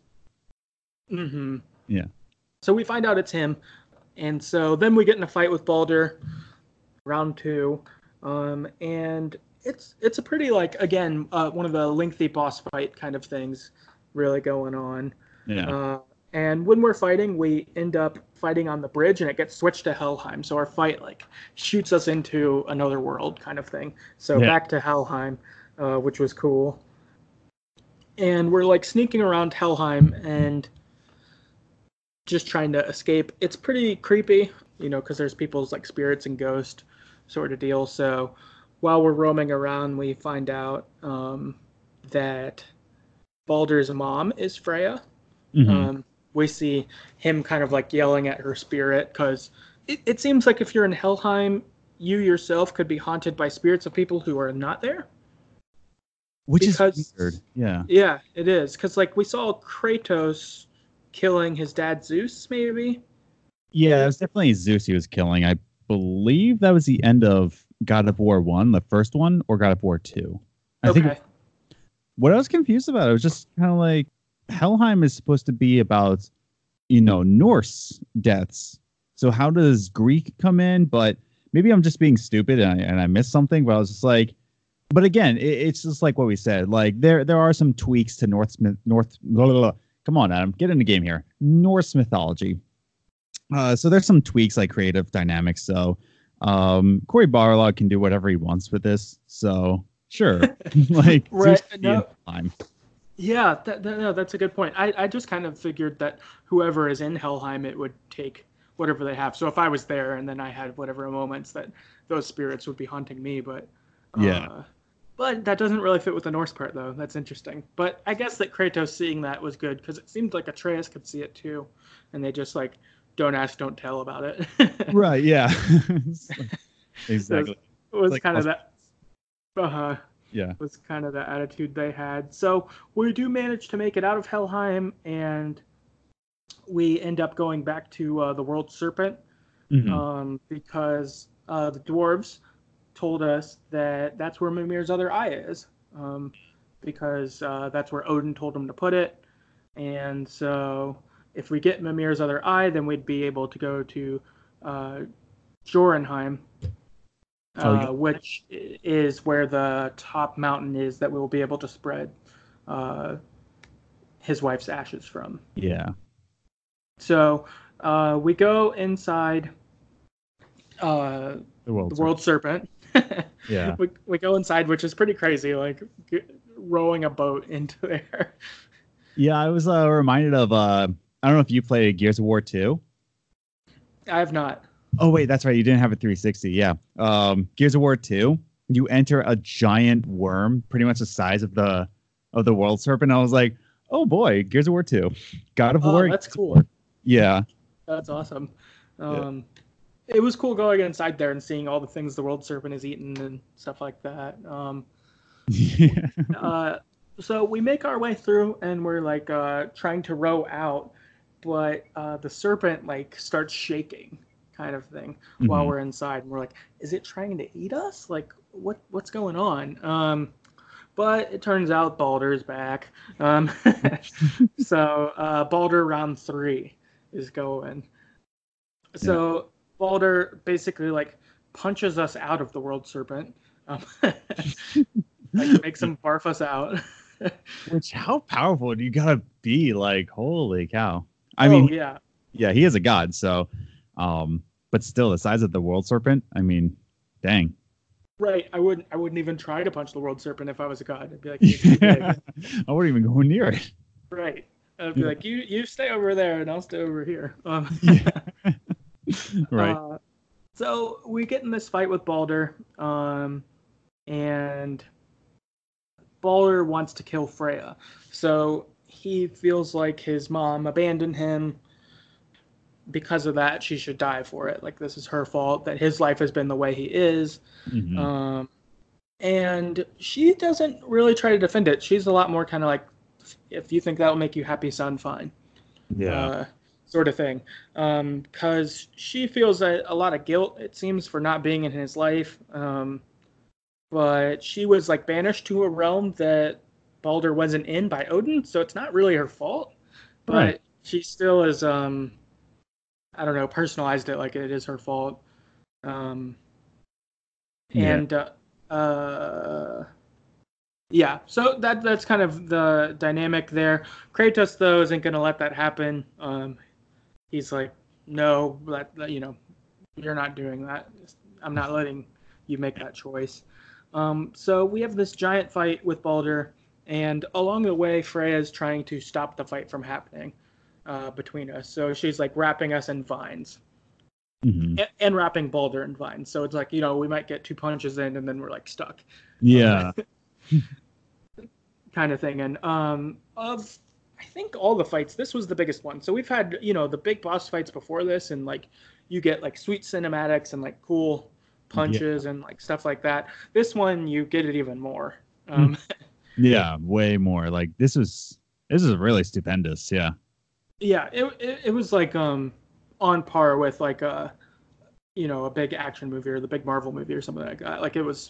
mhm.
Yeah.
So we find out it's him, and so then we get in a fight with Balder, round two, um, and it's it's a pretty like again uh, one of the lengthy boss fight kind of things really going on.
Yeah.
Uh, and when we're fighting, we end up fighting on the bridge, and it gets switched to Helheim. So our fight like shoots us into another world kind of thing. So
Yeah.
back to Helheim, uh, which was cool. And we're like sneaking around Helheim and just trying to escape. It's pretty creepy, you know, because there's people's like spirits and ghosts sort of deal. So while we're roaming around, we find out um, that Baldur's mom is Freya.
Mhm.
Um, we see him kind of like yelling at her spirit because it, it seems like if you're in Helheim, you yourself could be haunted by spirits of people who are not there.
Which
Because,
is weird. Yeah.
Yeah, it is. Because like we saw Kratos killing his dad Zeus, maybe.
Yeah, it was definitely Zeus he was killing. I believe that was the end of God of War one, the first one, or God of War two. I
Okay.
think what I was confused about, it was just kind of like Helheim is supposed to be about, you know, Norse deaths. So how does Greek come in? But maybe I'm just being stupid and I, and I missed something. But I was just like, but again, it, it's just like what we said. Like there there are some tweaks to North North. Blah, blah, blah. Come on, Adam, get in the game here. Norse mythology. Uh, so there's some tweaks like creative dynamics. So um, Corey Barlog can do whatever he wants with this. So sure, like
Right.
Zeus can be
No.
in Helheim.
Yeah, that, that, no, that's a good point. I, I just kind of figured that whoever is in Helheim, it would take whatever they have. So if I was there and then I had whatever moments that those spirits would be haunting me, but uh,
Yeah.
but that doesn't really fit with the Norse part though. That's interesting. But I guess that Kratos seeing that was good because it seemed like Atreus could see it too, and they just like don't ask, don't tell about it.
Right. Yeah.
So
Exactly.
it was
Like
kind of
us-
that. Uh,
Yeah.
was kind of the attitude they had. So we do manage to make it out of Helheim, and we end up going back to uh, the World Serpent
Mhm.
um, because uh, the dwarves told us that that's where Mimir's other eye is, um, because uh, that's where Odin told him to put it. And so if we get Mimir's other eye, then we'd be able to go to uh, Jorenheim,
Oh,
uh,
yeah.
which is where the top mountain is that we'll be able to spread uh, his wife's ashes from.
Yeah.
So uh, we go inside uh,
The world.
the World Serpent.
Yeah.
we, we go inside, which is pretty crazy, like g- rowing a boat into there.
Yeah. I was uh, reminded of. Uh, I don't know if you played Gears of War two.
I have not.
Oh wait, that's right. You didn't have a three sixty. Yeah. Um, Gears of War two. You enter a giant worm, pretty much the size of the of the world serpent. I was like, oh boy, Gears of War two, God of
Oh,
War.
that's cool.
Yeah.
That's awesome.
Yeah.
Um, It was cool going inside there and seeing all the things the World Serpent has eaten and stuff like that. Um,
Yeah.
uh, so we make our way through and we're like uh, trying to row out, but uh, the serpent like starts shaking, kind of thing, while
Mhm.
we're inside. And we're like, is it trying to eat us? Like, what what's going on? Um, but it turns out Baldur's back. Um, so uh, Baldur round three is going. So Baldur basically like punches us out of the World Serpent, um, like makes him barf us out.
Which how powerful do you gotta be? Like, holy cow! I
oh
mean,
yeah,
yeah, he is a god. So, um, but still, the size of the world serpent. I mean, dang.
right. I wouldn't. I wouldn't even try to punch the World Serpent if I was a god. I'd be like, he's too big.
I wouldn't even go near it.
Right. I'd be
Yeah.
like, you you stay over there and I'll stay over here. Um,
Yeah. Right.
Uh, so we get in this fight with Baldur, um, and Baldur wants to kill Freya. So he feels like his mom abandoned him. Because of that, she should die for it. Like, this is her fault, that his life has been the way he is.
Mm-hmm.
Um, and she doesn't really try to defend it. She's a lot more kind of like, if you think that will make you happy, son, fine.
Yeah.
Uh, sort of thing. Because um, she feels a, a lot of guilt, it seems, for not being in his life. Um, but she was, like, banished to a realm that Balder wasn't in by Odin, so it's not really her fault. But
Right.
she still is... Um, I don't know, personalized it like it is her fault. Um, and, yeah. Uh, uh, yeah, so that that's kind of the dynamic there. Kratos, though, isn't going to let that happen. Um, he's like, no, that, that, you know, you're not doing that. I'm not letting you make that choice. Um, so we have this giant fight with Balder, and along the way, Freya is trying to stop the fight from happening. Uh, between us. So she's like wrapping us in vines.
Mm-hmm.
and, and wrapping Balder in vines. So it's like, you know, we might get two punches in and then we're like stuck.
Yeah.
Uh, kind of thing. And um, of, I think all the fights, this was the biggest one. So we've had, you know, the big boss fights before this, and like you get like sweet cinematics and like cool punches yeah. and like stuff like that. This one, you get it even more. Um,
yeah, way more. Like this was, this is really stupendous. Yeah.
Yeah, it, it it was like um on par with like a you know a big action movie or the big Marvel movie or something like that. Like it was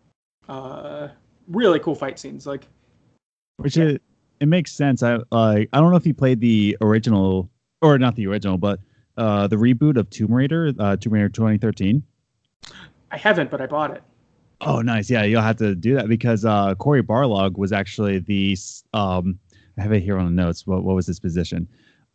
uh really cool fight scenes. Like
which yeah. it it makes sense. I like I don't know if you played the original or not the original, but uh the reboot of Tomb Raider, uh, Tomb Raider twenty thirteen.
I haven't, but I bought it.
Oh, nice. Yeah, you'll have to do that because uh, Cory Barlog was actually the um I have it here on the notes. What what was his position?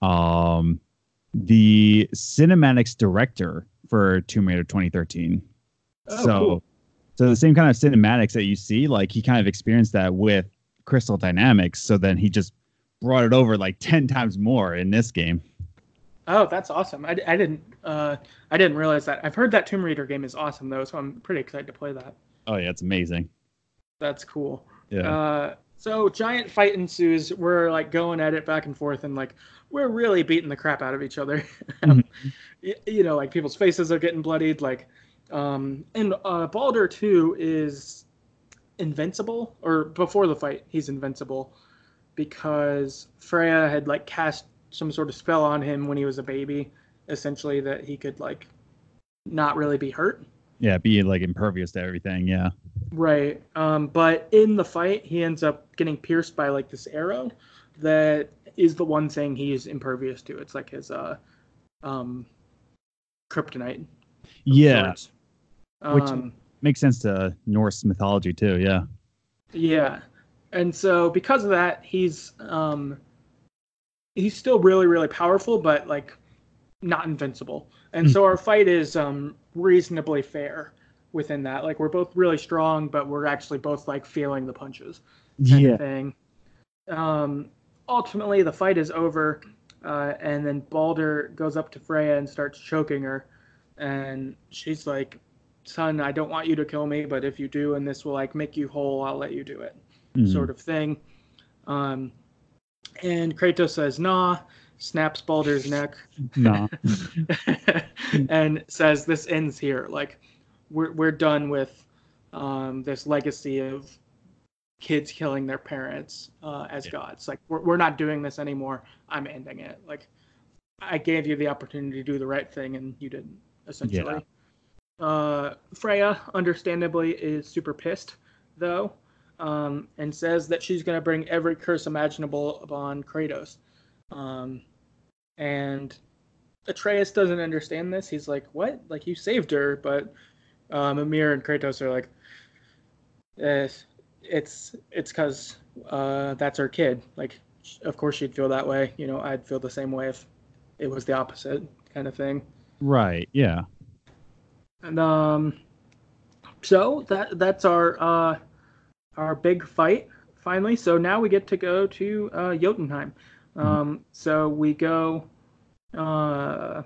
Um, the cinematics director for Tomb Raider twenty thirteen.
Oh,
so,
cool.
so the same kind of cinematics that you see, like he kind of experienced that with Crystal Dynamics. So then he just brought it over like ten times more in this game.
Oh, that's awesome. I, I didn't uh I didn't realize that. I've heard that Tomb Raider game is awesome though, so I'm pretty excited to play that.
Oh yeah, it's amazing.
That's cool.
Yeah.
Uh, so giant fight ensues. We're like going at it back and forth, and like we're really beating the crap out of each other.
Mm-hmm.
you, you know, like people's faces are getting bloodied. Like, um, and uh, Balder too is invincible, or before the fight, he's invincible because Freya had like cast some sort of spell on him when he was a baby, essentially that he could like not really be hurt.
Yeah, be like impervious to everything. Yeah.
Right. Um, but in the fight, he ends up getting pierced by like this arrow that is the one thing he's impervious to. It's like his uh, um, kryptonite.
Yeah.
Um,
Which makes sense to Norse mythology too. Yeah.
Yeah. And so because of that, he's um, he's still really, really powerful, but like not invincible. And mm. so our fight is um, reasonably fair within that. Like we're both really strong, but we're actually both like feeling the punches. Kind
yeah.
of thing. Um, ultimately, the fight is over, uh, and then Balder goes up to Freya and starts choking her, and she's like, "Son, I don't want you to kill me, but if you do, and this will like make you whole, I'll let you do it," mm. sort of thing. Um, and Kratos says, "Nah." Snaps Balder's neck.
Nah.
And says, "This ends here. Like, we're we're done with um, this legacy of kids killing their parents uh, as yeah. gods. Like, we're we're not doing this anymore. I'm ending it. Like, I gave you the opportunity to do the right thing, and you didn't. Essentially." Yeah. Uh, Freya, understandably, is super pissed, though, um, and says that she's going to bring every curse imaginable upon Kratos. Um, and Atreus doesn't understand this. He's like, "What? Like, you saved her?" But um, Ymir and Kratos are like, eh, "It's it's because uh, that's her kid. Like, of course she'd feel that way. You know, I'd feel the same way if it was the opposite kind of thing."
Right. Yeah.
And um, so that that's our uh, our big fight finally. So now we get to go to uh, Jotunheim. Um, so we go, uh,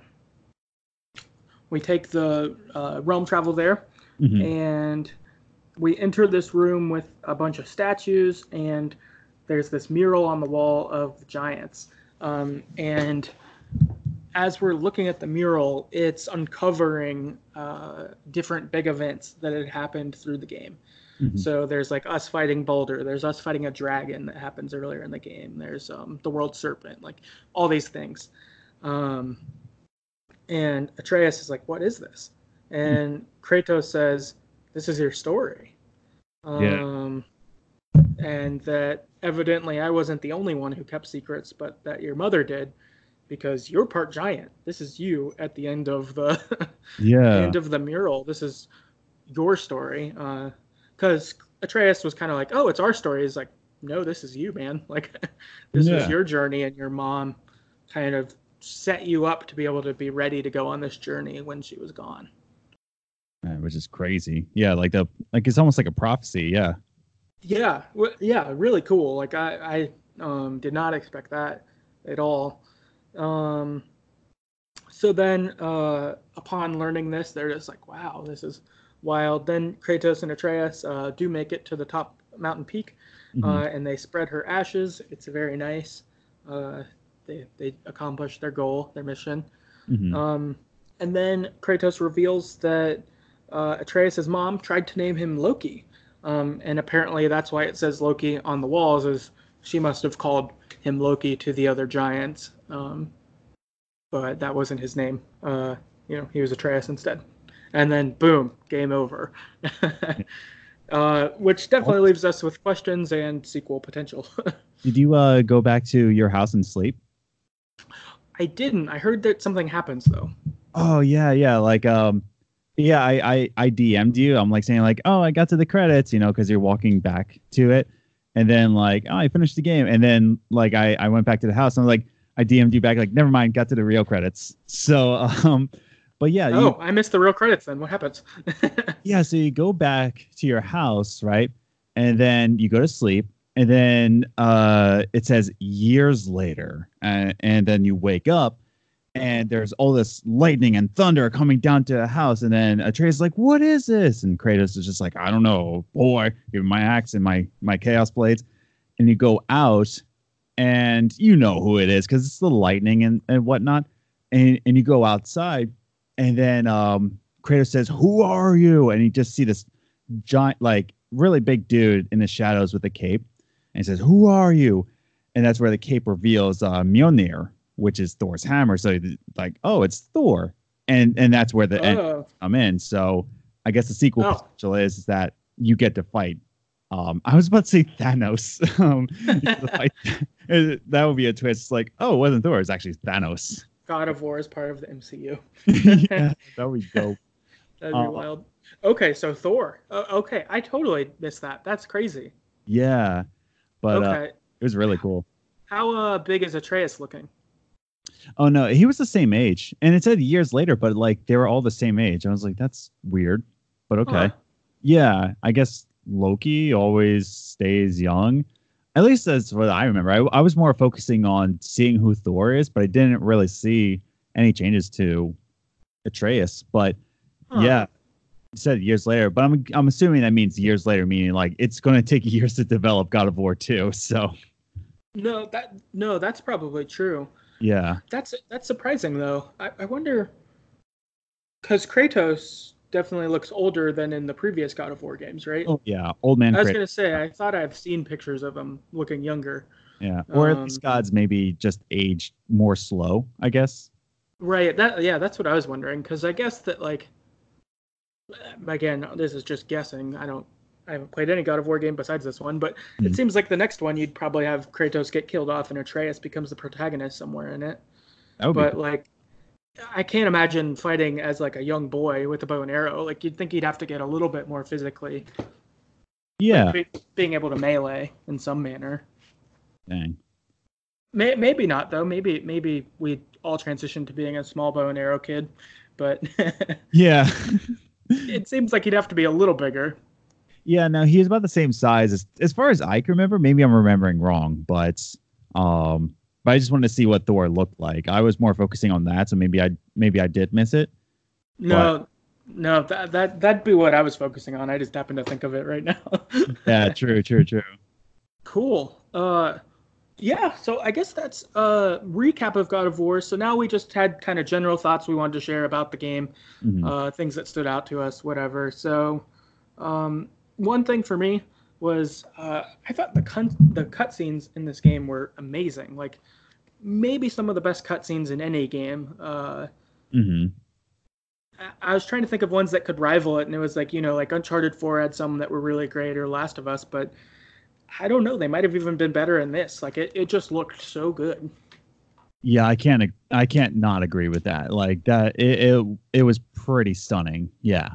we take the uh, realm travel there, mm-hmm. and we enter this room with a bunch of statues, and there's this mural on the wall of the giants, um, and as we're looking at the mural, it's uncovering uh, different big events that had happened through the game. Mm-hmm. So there's like us fighting Boulder. There's us fighting a dragon that happens earlier in the game. There's um, the world serpent, like all these things. Um, and Atreus is like, what is this? And mm-hmm. Kratos says, this is your story. Um, yeah. And that evidently I wasn't the only one who kept secrets, but that your mother did. Because you're part giant. This is you at the end of the
yeah
end of the mural. This is your story. Because uh, Atreus was kind of like, oh, it's our story. He's like, no, this is you, man. Like, this yeah. was your journey, and your mom kind of set you up to be able to be ready to go on this journey when she was gone.
Man, which is crazy. Yeah, like the like it's almost like a prophecy. Yeah.
Yeah, yeah, really cool. Like I, I um, did not expect that at all. Um, so then, uh, upon learning this, they're just like, wow, this is wild. Then Kratos and Atreus, uh, do make it to the top mountain peak, mm-hmm. uh, and they spread her ashes. It's very nice. Uh, they, they accomplish their goal, their mission. Mm-hmm. Um, and then Kratos reveals that, uh, Atreus' mom tried to name him Loki. Um, and apparently that's why it says Loki on the walls, is she must have called him Loki to the other giants. Um, but that wasn't his name. Uh, you know, he was Atreus instead. And then, boom, game over. uh, which definitely leaves us with questions and sequel potential.
Did you uh, go back to your house and sleep?
I didn't. I heard that something happens, though.
Oh, yeah, yeah. Like, um, yeah, I, I, I D M'd you. I'm like saying, like, oh, I got to the credits, you know, because you're walking back to it. And then, like, oh, I finished the game. And then, like, I, I went back to the house. And I was like, I D M'd you back, like, never mind, got to the real credits. So, um, but yeah.
Oh,
you,
I missed the real credits then. What happens?
yeah, so you go back to your house, right? And then you go to sleep. And then uh, it says years later. Uh, and then you wake up. And there's all this lightning and thunder coming down to the house. And then Atreus is like, what is this? And Kratos is just like, I don't know, boy, give me my axe and my, my chaos blades. And you go out and you know who it is because it's the lightning and, and whatnot. And, and you go outside and then um, Kratos says, who are you? And you just see this giant, like really big dude in the shadows with a cape. And he says, who are you? And that's where the cape reveals uh, Mjolnir, which is Thor's hammer. So like, oh, it's Thor. And and that's where the oh. end come in. So I guess the sequel oh. potential is, is that you get to fight. Um, I was about to say Thanos. um, fight, that would be a twist. It's like, oh, it wasn't Thor. It's actually Thanos.
God of War is part of the M C U.
Yeah, that would be dope.
That'd be um, wild. Okay, so Thor. Uh, okay, I totally missed that. That's crazy.
Yeah, but okay. uh, it was really cool.
How uh, big is Atreus looking?
Oh no, he was the same age, and it said years later, but like they were all the same age. I was like, that's weird, but okay. Huh. Yeah, I guess Loki always stays young. At least that's what I remember. I, I was more focusing on seeing who Thor is, but I didn't really see any changes to Atreus. But huh. yeah, it said years later, but I'm I'm assuming that means years later, meaning like it's going to take years to develop God of War two. So
no, that no, that's probably true.
Yeah,
that's that's surprising though. I, I wonder, because Kratos definitely looks older than in the previous God of War games, right?
Oh yeah, old man.
I was
Kratos.
gonna say I thought I've seen pictures of him looking younger.
Yeah, or um, these gods maybe just aged more slow, I guess.
Right. That yeah, that's what I was wondering, because I guess that like, again, this is just guessing. I don't. I haven't played any God of War game besides this one, but mm-hmm. it seems like the next one you'd probably have Kratos get killed off and Atreus becomes the protagonist somewhere in it.
That would
but
be cool.
like, I can't imagine fighting as like a young boy with a bow and arrow. Like you'd think he'd have to get a little bit more physically.
Yeah.
Like, be, being able to melee in some manner.
Dang.
May, maybe not though. Maybe maybe we'd all transition to being a small bow and arrow kid, but
yeah,
it seems like he'd have to be a little bigger.
Yeah, no, he's about the same size as as far as I can remember. Maybe I'm remembering wrong, but um, but I just wanted to see what Thor looked like. I was more focusing on that, so maybe I maybe I did miss it.
No, but... no, that that that'd be what I was focusing on. I just happened to think of it right now.
Yeah, true, true, true.
Cool. Uh, yeah, so I guess that's a recap of God of War. So now we just had kind of general thoughts we wanted to share about the game,
Hmm.
uh, things that stood out to us, whatever. So um, one thing for me was uh, I thought the con- the cutscenes in this game were amazing. Like maybe some of the best cutscenes in any game. Uh,
Hmm.
I-, I was trying to think of ones that could rival it, and it was like you know like Uncharted four had some that were really great, or Last of Us, but I don't know. They might have even been better in this. Like it, it just looked so good.
Yeah, I can't I can't not agree with that. Like that it it, it was pretty stunning. Yeah.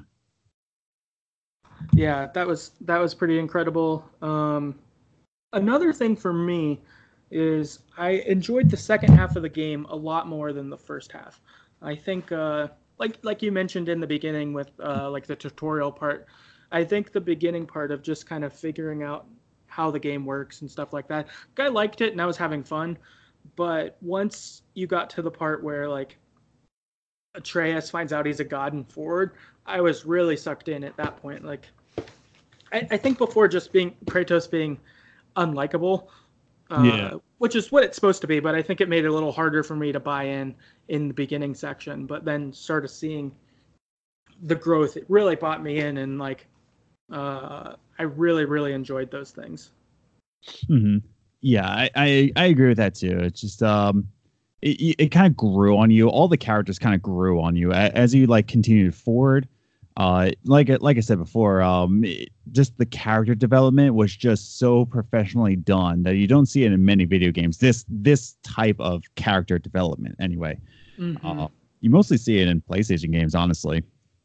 Yeah, that was that was pretty incredible. Um, another thing for me is I enjoyed the second half of the game a lot more than the first half. I think, uh, like like you mentioned in the beginning with uh, like the tutorial part, I think the beginning part of just kind of figuring out how the game works and stuff like that. I liked it and I was having fun, but once you got to the part where like Atreus finds out he's a god in Ford, I was really sucked in at that point. Like I, I think before just being Kratos being unlikable,
Yeah.
uh, which is what it's supposed to be, but I think it made it a little harder for me to buy in in the beginning section. But then started seeing the growth, it really bought me in, and like uh, I really really enjoyed those things.
Hmm. Yeah, I, I I agree with that too. It's just um it, it kind of grew on you. All the characters kind of grew on you a- as you like continued forward. Uh, like like I said before, um, it- just the character development was just so professionally done that you don't see it in many video games. This this type of character development, anyway.
Mm-hmm.
Uh, you mostly see it in PlayStation games, honestly.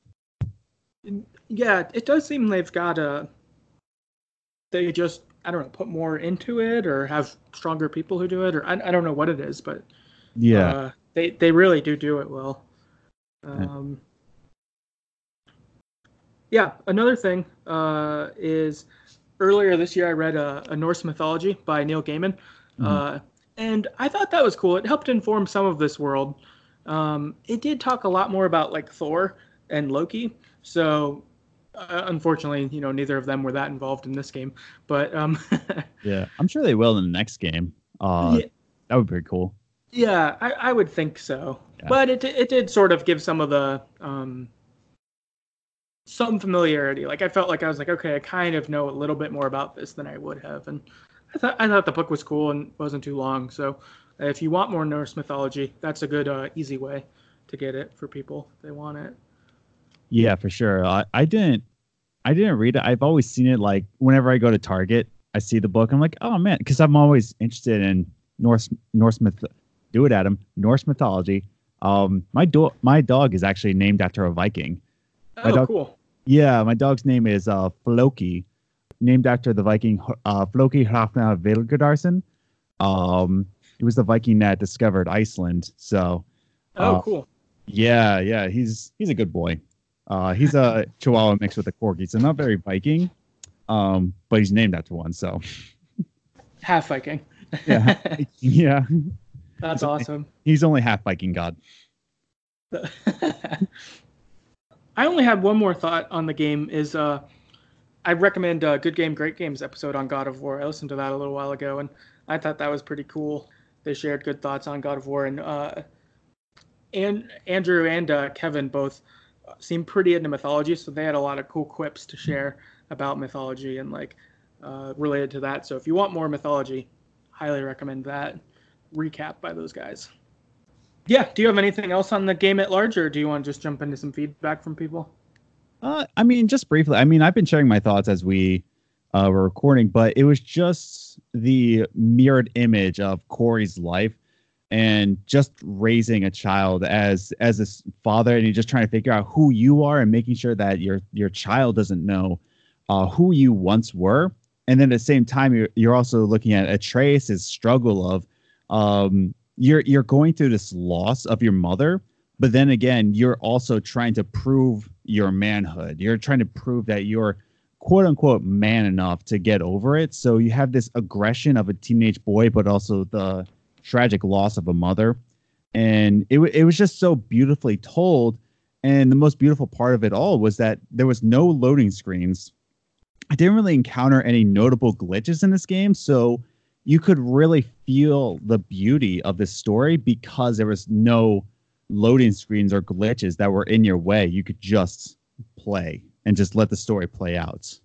Yeah, it does seem they've got a they just I don't know put more into it or have stronger people who do it or I, I don't know what it is, but
Yeah.
uh, they they really do do it well.
Uh,
Um, yeah, another thing uh, is earlier this year I read a, a Norse mythology by Neil Gaiman,
mhm.
uh, and I thought that was cool. It helped inform some of this world. Um, it did talk a lot more about like Thor and Loki. So uh, unfortunately, you know, neither of them were that involved in this game. But um,
Yeah, I'm sure they will in the next game. Uh,
yeah,
that would be pretty cool.
yeah, I, I would think so.
Yeah.
But it it did sort of give some of the um, some familiarity. Like I felt like I was like, okay, I kind of know a little bit more about this than I would have, and I thought I thought the book was cool and wasn't too long. So if you want more Norse mythology, that's a good uh, easy way to get it for people if they want it.
Yeah, for sure. I, I didn't I didn't read it. I've always seen it like whenever I go to Target, I see the book. I'm like, oh man, because I'm always interested in Norse Norse myth. Do it, Adam. Norse mythology. Um, my dog my dog is actually named after a Viking. My
Oh,
dog,
cool.
yeah, my dog's name is uh Floki, named after the Viking uh Floki Hrafna Vilgedarson. Um, he was the Viking that discovered Iceland. So,
Oh,
uh,
cool.
yeah, yeah, he's he's a good boy. Uh, he's a Chihuahua mixed with a Corgi, so not very Viking. Um, but he's named after one. So
Half Viking.
yeah, yeah,
That's
he's only,
awesome.
he's only half Viking god.
I only had one more thought on the game. Is uh, I recommend uh, Good Game Great Games episode on God of War. I listened to that a little while ago, and I thought that was pretty cool. They shared good thoughts on God of War, and uh, and Andrew and uh, Kevin both seem pretty into mythology, so they had a lot of cool quips to share about mythology and like uh, related to that. So if you want more mythology, highly recommend that recap by those guys. Yeah. Do you have anything else on the game at large, or do you want to just jump into some feedback from people?
Uh, I mean, just briefly. I mean, I've been sharing my thoughts as we uh, were recording, but it was just the mirrored image of Corey's life and just raising a child as as a father, and you're just trying to figure out who you are and making sure that your your child doesn't know uh, who you once were. And then at the same time, you're you're also looking at Atreus's struggle of um, you're you're going through this loss of your mother, but then again, you're also trying to prove your manhood. You're trying to prove that you're quote unquote man enough to get over it. So you have this aggression of a teenage boy, but also the tragic loss of a mother. And it, it was just so beautifully told. And the most beautiful part of it all was that there was no loading screens I didn't really encounter any notable glitches in this game, so you could really feel the beauty of this story because there was no loading screens or glitches that were in your way. You could just play and just let the story play out.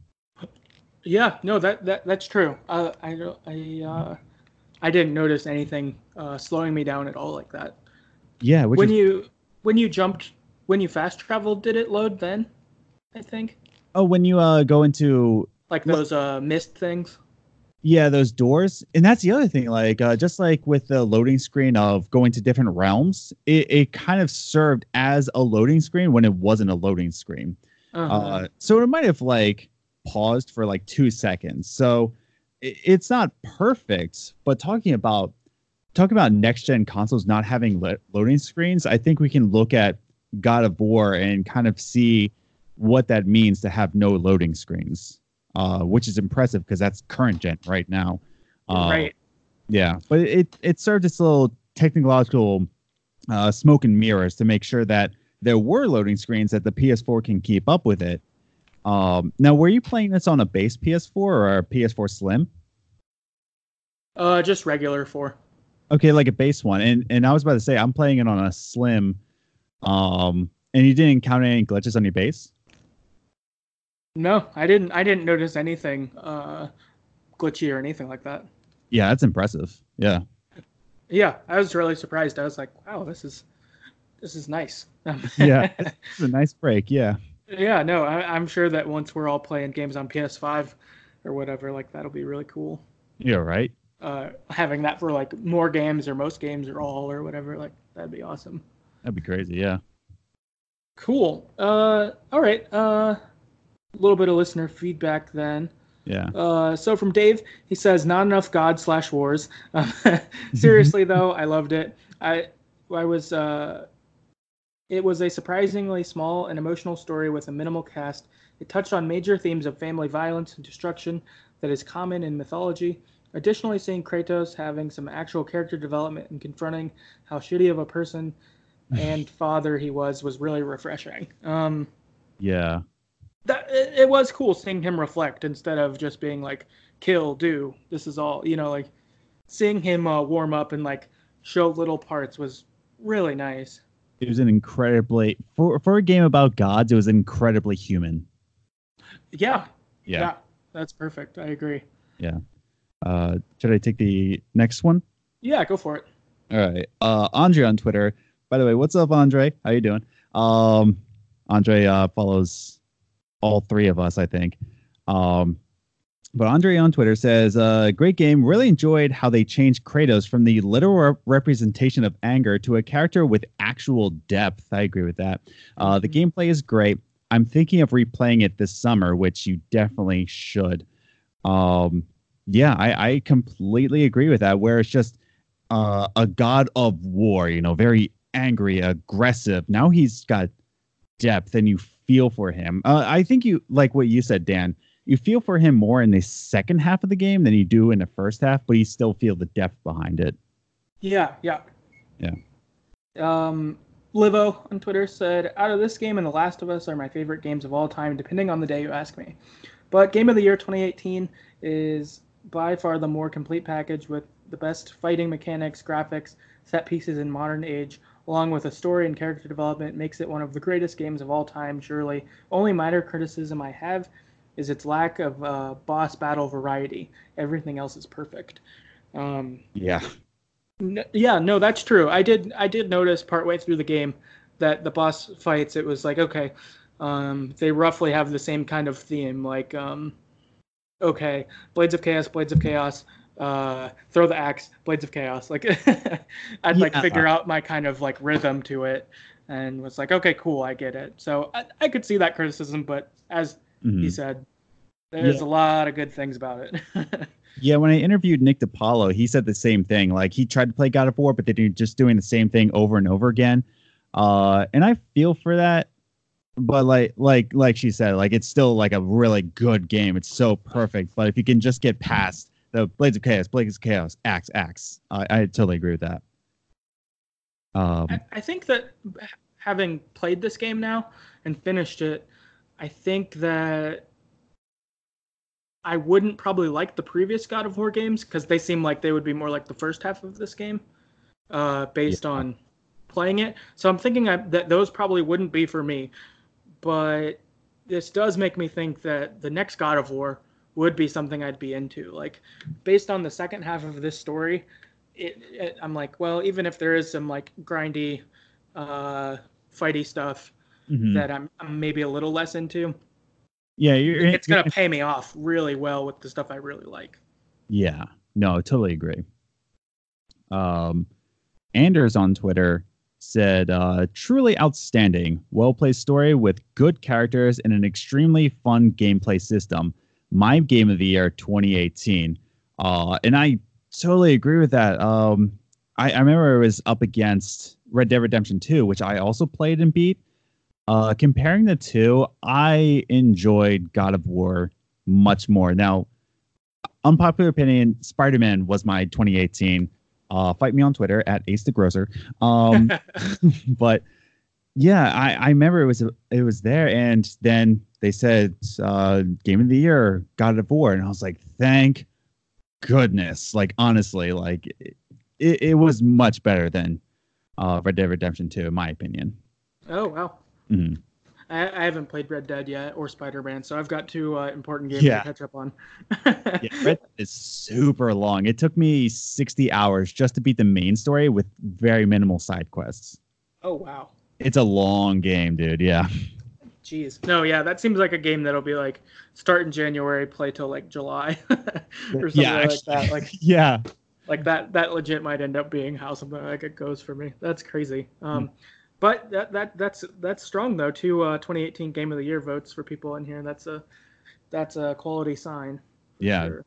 Yeah, no, that, that that's true. Uh, I don't- I uh, I didn't notice anything uh, slowing me down at all like that.
Yeah, which
When
is
you when you jumped when you fast traveled, did it load then? I think
oh, when you uh go into
like
lo-
those uh mist things.
yeah, those doors. And that's the other thing. Like, uh, just like with the loading screen of going to different realms, it, it kind of served as a loading screen when it wasn't a loading screen.
Uh huh.
Uh, so it might have like paused for like two seconds. So it, it's not perfect, but talking about talking about next gen consoles not having lo- loading screens, I think we can look at God of War and kind of see what that means to have no loading screens, uh, which is impressive because that's current gen right now. Uh,
Right.
yeah, but it it served its little technological uh, smoke and mirrors to make sure that there were loading screens that the P S four can keep up with it. Um, now, were you playing this on a base P S four or a P S four Slim?
Uh, just regular four.
Okay, like a base one. And and I was about to say I'm playing it on a Slim. Um, and you didn't encounter any glitches on your base?
No, I didn't. I didn't notice anything uh glitchy or anything like that.
Yeah, that's impressive. Yeah.
Yeah, I was really surprised. I was like, wow, this is this is nice.
Yeah, it's, it's a nice break. Yeah.
Yeah, no, I, I'm sure that once we're all playing games on P S five or whatever, like that'll be really cool.
Yeah, right.
Uh, having that for like more games or most games or all or whatever, like that'd be awesome.
That'd be crazy. Yeah.
Cool. Uh, all right. Uh, a little bit of listener feedback then.
Yeah.
Uh, so from Dave, he says, "Not enough God slash wars." Uh, seriously though, I loved it. I I was uh, it was a surprisingly small and emotional story with a minimal cast. It touched on major themes of family violence and destruction that is common in mythology. Additionally, seeing Kratos having some actual character development and confronting how shitty of a person and father he was was really refreshing. Um,
Yeah.
that it, it was cool seeing him reflect instead of just being like kill do this is all you know like seeing him uh, warm up and like show little parts was really nice.
It was an incredibly for for a game about gods. It was incredibly human.
Yeah,
Yeah.
yeah, that's perfect. I agree.
Yeah. Uh, should I take the next one?
Yeah, go for it.
All right. Uh, Andre on Twitter. By the way, what's up, Andre? How you doing? Um, Andre uh, follows all three of us, I think. Um, but Andre on Twitter says, uh, great game. Really enjoyed how they changed Kratos from the literal representation of anger to a character with actual depth. I agree with that. Uh, the gameplay is great. I'm thinking of replaying it this summer, which you definitely should. Um, yeah, I, I completely agree with that, where it's just uh, a god of war, you know, very angry, aggressive. Now he's got depth and you feel for him. Uh, I think you like what you said, Dan. You feel for him more in the second half of the game than you do in the first half, but you still feel the depth behind it.
Yeah, yeah.
Yeah.
Um, Livo on Twitter said, "Out of this game and The Last of Us are my favorite games of all time, depending on the day you ask me. But Game of the Year twenty eighteen is by far the more complete package with the best fighting mechanics, graphics, set pieces in modern age, along with a story and character development, makes it one of the greatest games of all time, surely. Only minor criticism I have is its lack of uh, boss battle variety. Everything else is perfect." Um,
Yeah.
N- yeah, no, that's true. I did I did notice partway through the game that the boss fights, it was like, okay, um, they roughly have the same kind of theme. Like, um, okay, Blades of Chaos, Blades of Chaos, uh, throw the axe, Blades of Chaos. Like, I'd like
Yeah.
figure out my kind of like rhythm to it, and was like, okay, cool, I get it. So I, I could see that criticism, but as he
Mhm.
said, there's
Yeah.
a lot of good things about it.
Yeah, when I interviewed Nick DiPaolo, he said the same thing. Like he tried to play God of War, but they're just doing the same thing over and over again. Uh, and I feel for that. But like like like she said, like it's still like a really good game. It's so perfect. But if you can just get past the Blades of Chaos, Blades of Chaos, Axe, Axe, I, I totally agree with that.
I,
Um,
I think that having played this game now and finished it, I think that I wouldn't probably like the previous God of War games because they seem like they would be more like the first half of this game, uh, based
Yeah.
on playing it. So I'm thinking I, that those probably wouldn't be for me. But this does make me think that the next God of War would be something I'd be into. Like, based on the second half of this story, it, it, I'm like, well, even if there is some like grindy, uh, fighty stuff
Mhm.
that I'm, I'm maybe a little less into,
Yeah, you're,
it's
you're
gonna pay me off really well with the stuff I really like.
Yeah, no, totally agree. Um, Anders on Twitter said, uh, truly outstanding, well-placed story with good characters and an extremely fun gameplay system. My game of the year twenty eighteen. Uh, and I totally agree with that. Um, I, I remember it was up against Red Dead Redemption two, which I also played and beat. Uh, comparing the two, I enjoyed God of War much more. Now, unpopular opinion, Spider-Man was my twenty eighteen. Uh, fight me on Twitter at Ace the Grocer. Um, but yeah, I, I remember it was it was there, and then they said uh, Game of the Year, God of War, and I was like, thank goodness. Like honestly, like it, it was much better than uh, Red Dead Redemption two, in my opinion.
Oh wow.
Mm-hmm.
I, I haven't played Red Dead yet or Spider-Man, so I've got two uh, important games
Yeah.
to catch up on.
Yeah, Red Dead is super long. It took me sixty hours just to beat the main story with very minimal side quests.
Oh wow.
It's a long game, dude. Yeah.
Jeez. No, yeah, that seems like a game that'll be like start in January, play till like July or something
Yeah,
like
actually,
that. Like
yeah.
like that that legit might end up being how something like it goes for me. That's crazy. Um, but that that that's that's strong though. Two uh, twenty eighteen Game of the Year votes for people in here. That's a that's a quality sign. For
Yeah.
Sure.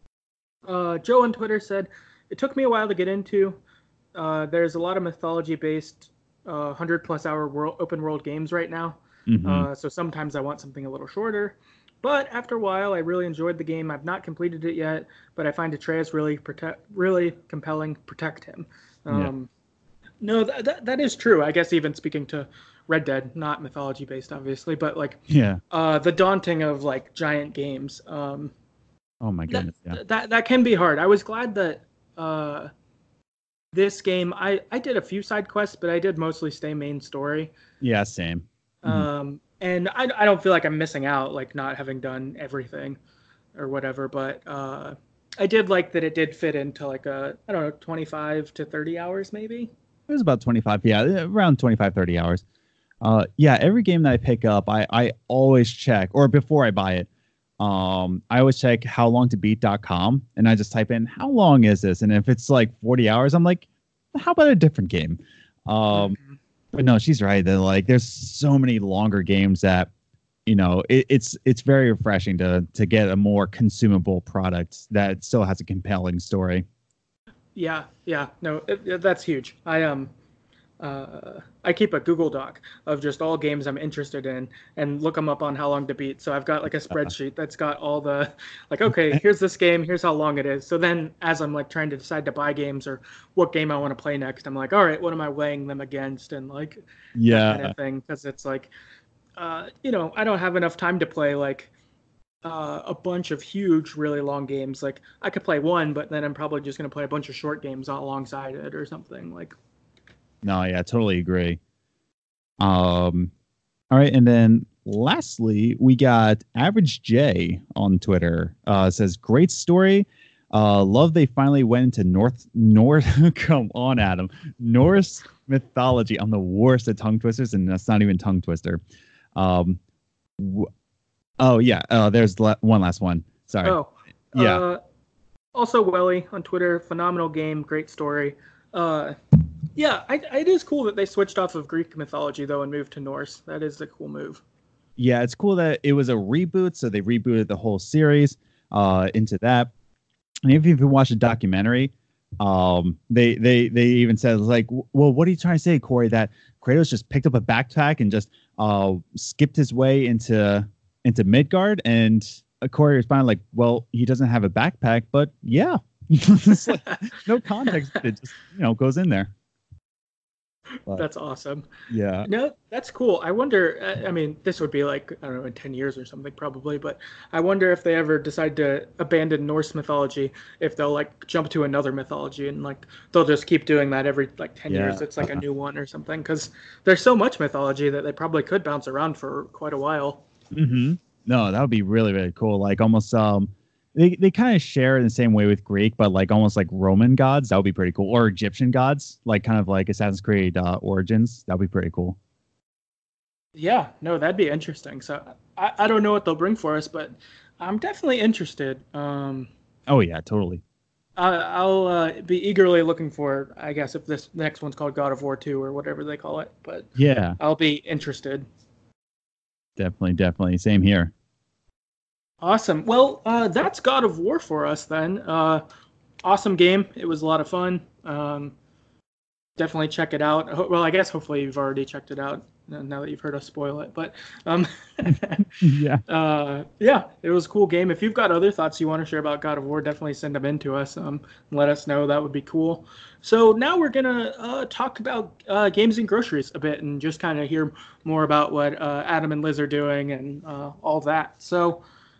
Uh, Joe on Twitter said, "It took me a while to get into. Uh, there's a lot of mythology-based, uh, hundred plus hour world open world games right now.
Mm-hmm.
Uh, so sometimes I want something a little shorter. But after a while, I really enjoyed the game. I've not completed it yet, but I find Atreus really protect, really compelling. Protect him. Um, yeah. No, th- th- that is true. I guess even speaking to Red Dead, not mythology based, obviously, but like
yeah,
uh, the daunting of like giant games. Um,
oh my goodness,
that,
yeah.
that that can be hard. I was glad that uh, this game. I I did a few side quests, but I did mostly stay main story.
Yeah, same.
Um, mm-hmm. And I, I don't feel like I'm missing out, like not having done everything or whatever. But uh, I did like that it did fit into like a, I don't know, twenty-five to thirty hours maybe.
It was about twenty-five, yeah, around twenty-five, thirty hours. Uh, yeah, every game that I pick up, I, I always check, or before I buy it, um, I always check how long to beat dot com, and I just type in, how long is this? And if it's like forty hours, I'm like, how about a different game? Um, mm-hmm. But no, she's right. That like, there's so many longer games that, you know, it, it's it's very refreshing to to get a more consumable product that still has a compelling story.
Yeah, yeah, no, it, it, that's huge. I um, uh, I keep a Google Doc of just all games I'm interested in and look them up on how long to beat. So I've got like a spreadsheet that's got all the, like, okay, here's this game, here's how long it is. So then as I'm like trying to decide to buy games or what game I want to play next, I'm like, all right, what am I weighing them against? And like,
yeah,
that kind of thing. Because it's like, uh, you know, I don't have enough time to play like uh, a bunch of huge, really long games. Like I could play one, but then I'm probably just going to play a bunch of short games alongside it or something like.
No, yeah, totally agree. Um, all right, and then lastly, we got Average J on Twitter. Uh, says great story. Uh, love they finally went into North North. Come on, Adam. Norse mythology. I'm the worst at tongue twisters, and that's not even tongue twister. Um, w- oh yeah. Uh, there's la- one last one. Sorry.
Oh yeah. Uh, also, Welly on Twitter. Phenomenal game. Great story. Uh, Yeah, I, it is cool that they switched off of Greek mythology, though, and moved to Norse. That is a cool move.
Yeah, it's cool that it was a reboot, so they rebooted the whole series uh, into that. And if you watch the documentary, um, they they they even said, like, well, what are you trying to say, Corey, that Kratos just picked up a backpack and just uh, skipped his way into into Midgard? And uh, Corey responded, like, well, he doesn't have a backpack, but yeah. Like, no context, it just, you know, goes in there. But
That's awesome.
yeah.
No, that's cool. I wonder, uh, I mean, this would be like, I don't know, in ten years or something probably, but I wonder if they ever decide to abandon Norse mythology, if they'll like jump to another mythology and like they'll just keep doing that every like ten
Yeah.
years. It's like a new one or something because there's so much mythology that they probably could bounce around for quite a while.
Mm-hmm. No, that would be really, really cool. Like almost um they, they kind of share in the same way with Greek, but like almost like Roman gods. That would be pretty cool. Or Egyptian gods, like kind of like Assassin's Creed uh, Origins. That would be pretty cool.
Yeah, no, that'd be interesting. So I, I don't know what they'll bring for us, but I'm definitely interested. Um,
Oh yeah, totally.
I, I'll uh, be eagerly looking for, I guess, if this next one's called God of War two or whatever they call it. But
Yeah,
I'll be interested.
definitely, definitely. Same here.
Awesome. Well, uh, that's God of War for us then. Uh, awesome game. It was a lot of fun. Um, definitely check it out. Ho- Well, I guess hopefully you've already checked it out now that you've heard us spoil it. But um,
Yeah.
uh, yeah, it was a cool game. If you've got other thoughts you want to share about God of War, definitely send them in to us. Um, and let us know. That would be cool. So now we're gonna uh, talk about uh, games and groceries a bit, and just kind of hear more about what uh, Adam and Liz are doing and uh, all that. So.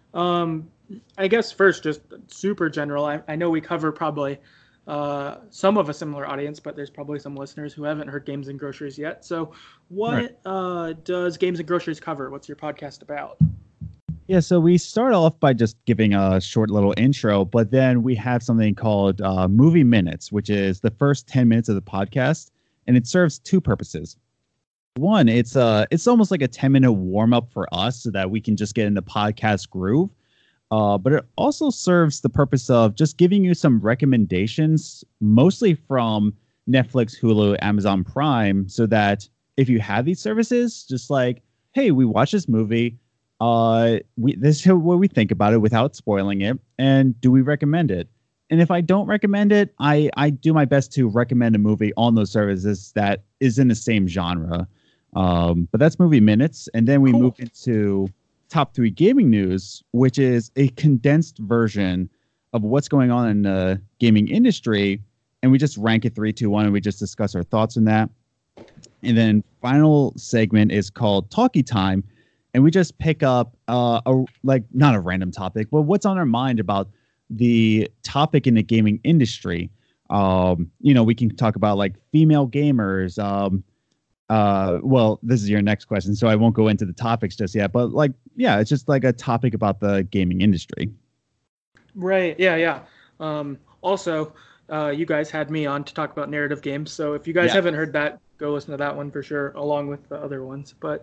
Um, I guess first, just super general. I, I know we cover probably uh, some of a similar audience, but there's probably some listeners who haven't heard Games and Groceries yet. So, what
Right.
uh, does Games and Groceries cover? What's your podcast about?
Yeah, so we start off by just giving a short little intro, but then we have something called uh, Movie Minutes, which is the first ten minutes of the podcast, and it serves two purposes. One, it's uh it's almost like a ten minute warm up for us so that we can just get in the podcast groove. Uh, but it also serves the purpose of just giving you some recommendations, mostly from Netflix, Hulu, Amazon Prime, so that if you have these services, just like, hey, we watched this movie, uh, we this is what we think about it without spoiling it, and do we recommend it? And if I don't recommend it, I I do my best to recommend a movie on those services that is in the same genre. Um, but that's Movie Minutes, and then we
Cool.
move into top three gaming news, which is a condensed version of what's going on in the gaming industry, and we just rank it three, two, one, and we just discuss our thoughts on that. And then final segment is called Talkie Time, and we just pick up uh, a like not a random topic, but what's on our mind about the topic in the gaming industry. Um, you know, we can talk about like female gamers. Um, uh, well, this is your next question, so I won't go into the topics just yet. But like, yeah, it's just like a topic about the gaming industry.
Right. Yeah. Yeah. Um, also, uh, you guys had me on to talk about narrative games, so if you guys
Yeah.
haven't heard that, go listen to that one for sure, along with the other ones. But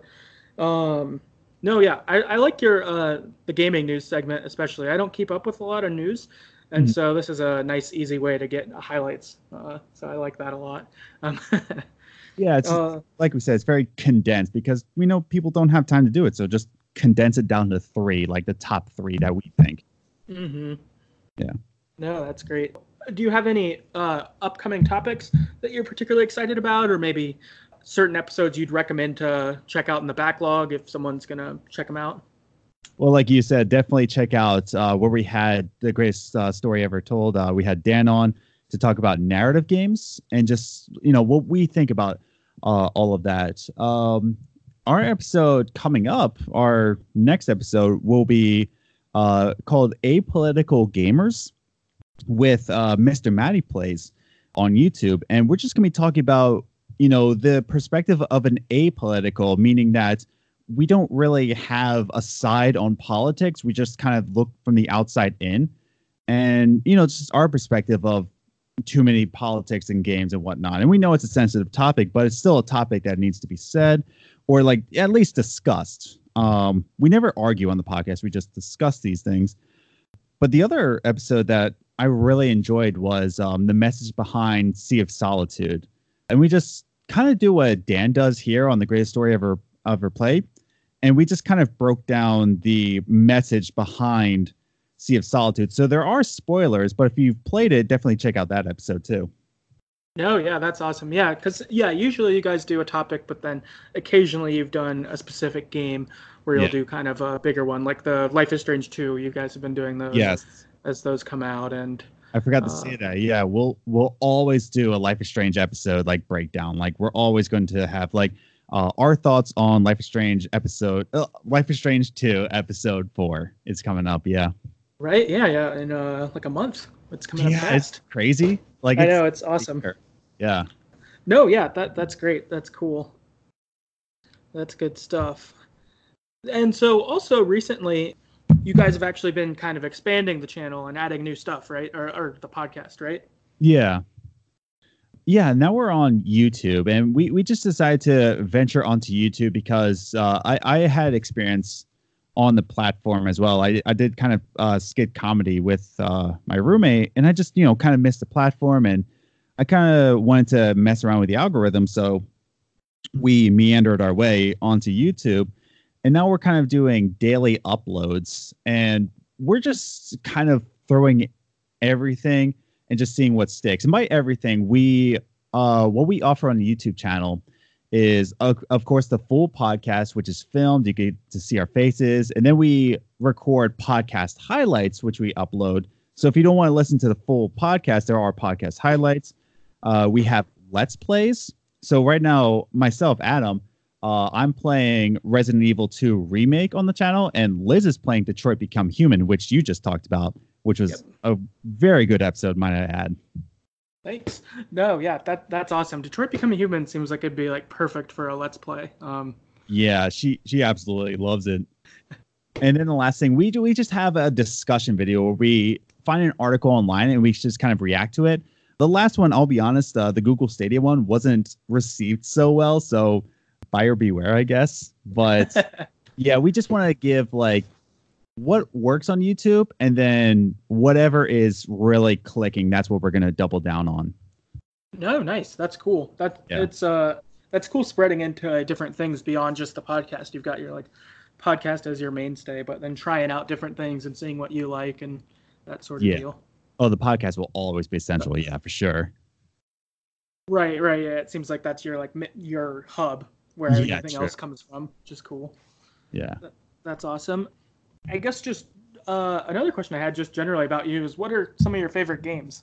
um, no, yeah, I, I like your uh, the gaming news segment especially. I don't keep up with a lot of news, and
Mhm.
so this is a nice, easy way to get highlights. Uh, so I like that a lot. Um,
Yeah, it's
uh,
like we said, it's very condensed because we know people don't have time to do it. So just condense it down to three, like the top three that we think.
mm-hmm.
Yeah.
No, that's great. Do you have any uh, upcoming topics that you're particularly excited about, or maybe certain episodes you'd recommend to check out in the backlog if someone's gonna check them out?
Well, like you said, definitely check out uh, where we had the greatest uh, story ever told. Uh, we had Dan on to talk about narrative games and just, you know, what we think about uh, all of that. Um, our episode coming up, our next episode will be uh, called Apolitical Gamers with uh, Mister Matty Plays on YouTube. And we're just going to be talking about, you know, the perspective of an apolitical, meaning that we don't really have a side on politics. We just kind of look from the outside in. And, you know, it's just our perspective of too many politics and games and whatnot. And we know it's a sensitive topic, but it's still a topic that needs to be said or like at least discussed. Um, we never argue on the podcast. We just discuss these things. But the other episode that I really enjoyed was um, the message behind Sea of Solitude. And we just kind of do what Dan does here on the greatest story ever ever played. And we just kind of broke down the message behind Sea of Solitude. So there are spoilers, but if you've played it, definitely check out that episode too.
No, yeah, that's awesome. Yeah, because yeah, usually you guys do a topic, but then occasionally you've done a specific game where you'll
Yeah.
do kind of a bigger one, like the Life is Strange two. You guys have been doing those
Yes.
as those come out, and
I forgot to
Uh,
say that. Yeah, we'll we'll always do a Life is Strange episode like breakdown. Like we're always going to have like uh, our thoughts on Life is Strange episode. Uh, Life is Strange two episode four is coming up. Yeah.
right? Yeah, yeah. In uh, like a month, it's coming up
Yeah, it's
fast.
crazy. Like
I
it's
know, it's awesome.
yeah.
No, yeah, that that's great. That's cool. That's good stuff. And so also recently, you guys have actually been kind of expanding the channel and adding new stuff, right? Or, or the podcast, right?
Yeah. Yeah, now we're on YouTube, and we, we just decided to venture onto YouTube because uh, I, I had experience on the platform as well. I, I did kind of uh, skit comedy with uh, my roommate, and I just, you know, kind of missed the platform, and I kind of wanted to mess around with the algorithm. So we meandered our way onto YouTube, and now we're kind of doing daily uploads, and we're just kind of throwing everything and just seeing what sticks. And by everything, we uh, what we offer on the YouTube channel is, uh, of course, the full podcast, which is filmed. You get to see our faces, and then we record podcast highlights, which we upload. So if you don't want to listen to the full podcast, there are podcast highlights. Uh, we have Let's Plays. So right now, myself, Adam, uh, I'm playing Resident Evil two Remake on the channel, and Liz is playing Detroit Become Human, which you just talked about, which was yep. a very good episode, might I add.
Thanks. No, yeah, that that's awesome. Detroit Becoming Human seems like it'd be like perfect for a Let's Play. Um,
yeah, she she absolutely loves it. And then the last thing, we do, we just have a discussion video where we find an article online and we just kind of react to it. The last one, I'll be honest, uh, the Google Stadia one wasn't received so well, so buyer beware, I guess. But yeah, we just want to give like what works on YouTube, and then whatever is really clicking, that's what we're going to double down on.
No, nice. That's cool. That yeah. it's uh that's cool spreading into uh, different things beyond just the podcast. You've got your like podcast as your mainstay, but then trying out different things and seeing what you like and that sort of
yeah.
deal.
Oh, the podcast will always be essential. Yeah, for sure.
Right, right. Yeah, it seems like that's your like your hub where yeah, everything else comes from, which is cool.
Yeah,
that, that's awesome. I guess just uh, another question I had just generally about you is what are some of your favorite games?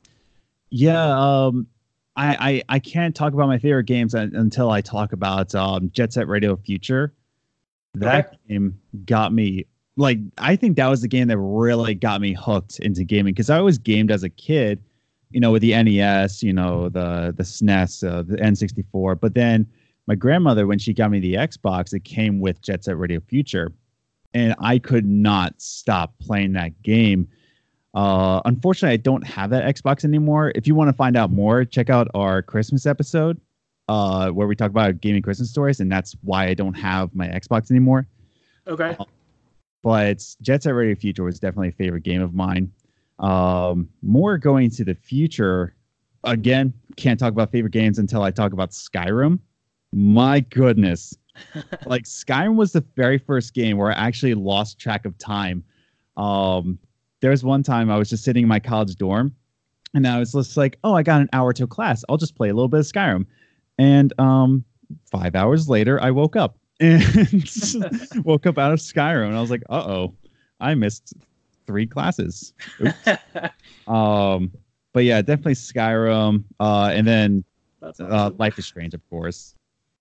Yeah, um, I, I I can't talk about my favorite games until I talk about um, Jet Set Radio Future. That okay. game got me, like, I think that was the game that really got me hooked into gaming, because I always gamed as a kid, you know, with the N E S, you know, the, the S N E S, uh, the N sixty-four. But then my grandmother, when she got me the Xbox, it came with Jet Set Radio Future. And I could not stop playing that game. Uh, unfortunately, I don't have that Xbox anymore. If you want to find out more, check out our Christmas episode uh, where we talk about gaming Christmas stories, and that's why I don't have my Xbox anymore.
Okay.
Uh, but Jet Set Radio Future was definitely a favorite game of mine. Um, more going to the future, again, can't talk about favorite games until I talk about Skyrim. My goodness. Like, Skyrim was the very first game where I actually lost track of time. Um, there was one time I was just sitting in my college dorm, and I was just like, oh, I got an hour till class. I'll just play a little bit of Skyrim. And um, five hours later, I woke up and woke up out of Skyrim. And I was like, uh-oh, I missed three classes. um, but yeah, definitely Skyrim. Uh, and then awesome. uh, Life is Strange, of course.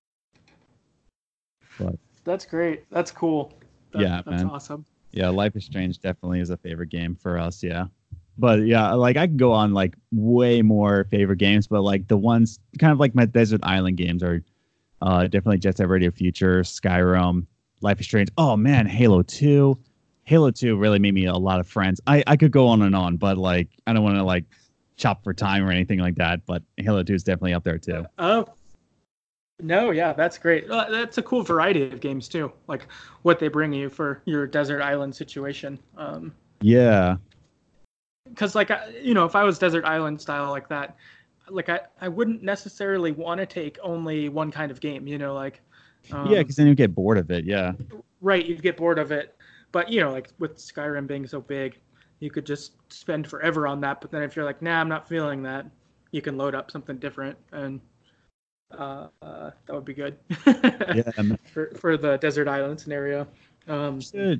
But
that's great. That's cool. That,
yeah,
that's
man.
awesome.
Yeah, Life is Strange definitely is a favorite game for us. Yeah, but yeah, like I can go on like way more favorite games, but like the ones kind of like my Desert Island games are uh, definitely Jet Set Radio Future, Skyrim, Life is Strange. Oh man, Halo two. Halo two really made me a lot of friends. I I could go on and on, but like I don't want to like chop for time or anything like that. But Halo two is definitely up there too.
Oh. No, yeah, that's great. Uh, that's a cool variety of games too, like what they bring you for your desert island situation. Um,
yeah,
because like I, you know, if I was desert island style like that, like I, I wouldn't necessarily want to take only one kind of game. You know, like
um, yeah, because then you get bored of it. Yeah,
right, you'd get bored of it. But you know, like with Skyrim being so big, you could just spend forever on that. But then if you're like, nah, I'm not feeling that, you can load up something different and. Uh, uh, that would be good.
Yeah,
for for the desert island scenario. Um,
should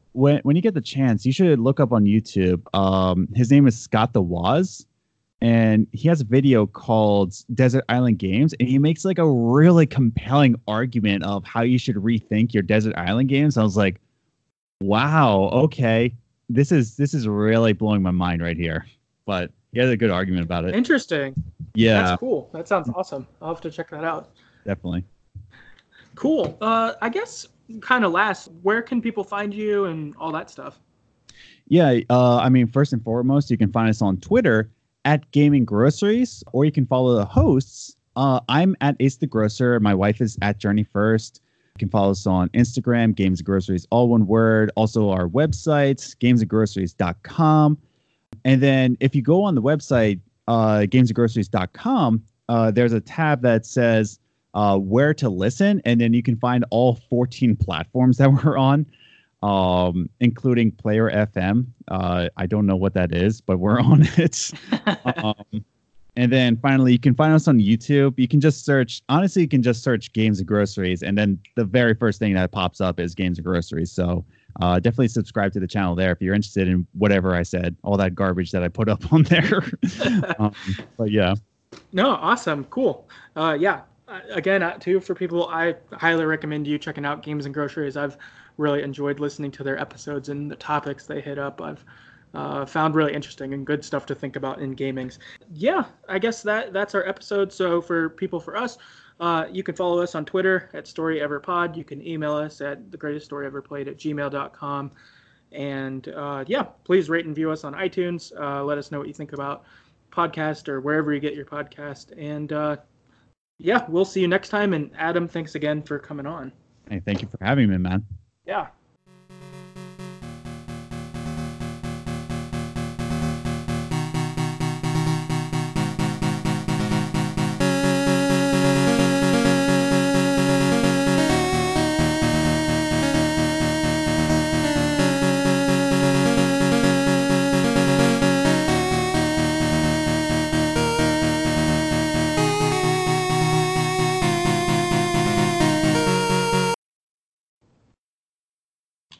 when when you get the chance, you should look up on YouTube. Um, his name is Scott the Woz, and he has a video called Desert Island Games, and he makes like a really compelling argument of how you should rethink your Desert Island games. I was like, wow, okay, this is this is really blowing my mind right here. But he has a good argument about it.
Interesting.
Yeah,
that's cool. That sounds awesome. I'll have to check that out.
Definitely.
Cool. Uh, I guess kind of last, where can people find you and all that stuff?
Yeah, uh, I mean, first and foremost, you can find us on Twitter at Gaming Groceries, or you can follow the hosts. Uh, I'm at Ace the Grocer. My wife is at Journey First. You can follow us on Instagram, Games and Groceries, all one word. Also, our website, games and groceries dot com. And then if you go on the website, uh, games and groceries dot com, uh, there's a tab that says uh, where to listen. And then you can find all fourteen platforms that we're on, um, including Player F M. Uh, I don't know what that is, but we're on it. um, and then finally, you can find us on YouTube. You can just search, honestly, you can just search Games and Groceries. And then the very first thing that pops up is Games and Groceries. So uh, definitely subscribe to the channel there if you're interested in whatever I said, all that garbage that I put up on there. um, but yeah.
No, awesome. Cool. Uh, yeah. Again, uh, too, for people, I highly recommend you checking out Games and Groceries. I've really enjoyed listening to their episodes and the topics they hit up. I've uh, found really interesting and good stuff to think about in gamings. Yeah, I guess that that's our episode. So for people, for us, uh, you can follow us on Twitter at StoryEverPod. You can email us at thegreateststoryeverplayed at gmail dot com. And uh, yeah, please rate and view us on iTunes. Uh, let us know what you think about podcast or wherever you get your podcast. And uh, yeah, we'll see you next time. And Adam, thanks again for coming on.
Hey, thank you for having me, man.
Yeah.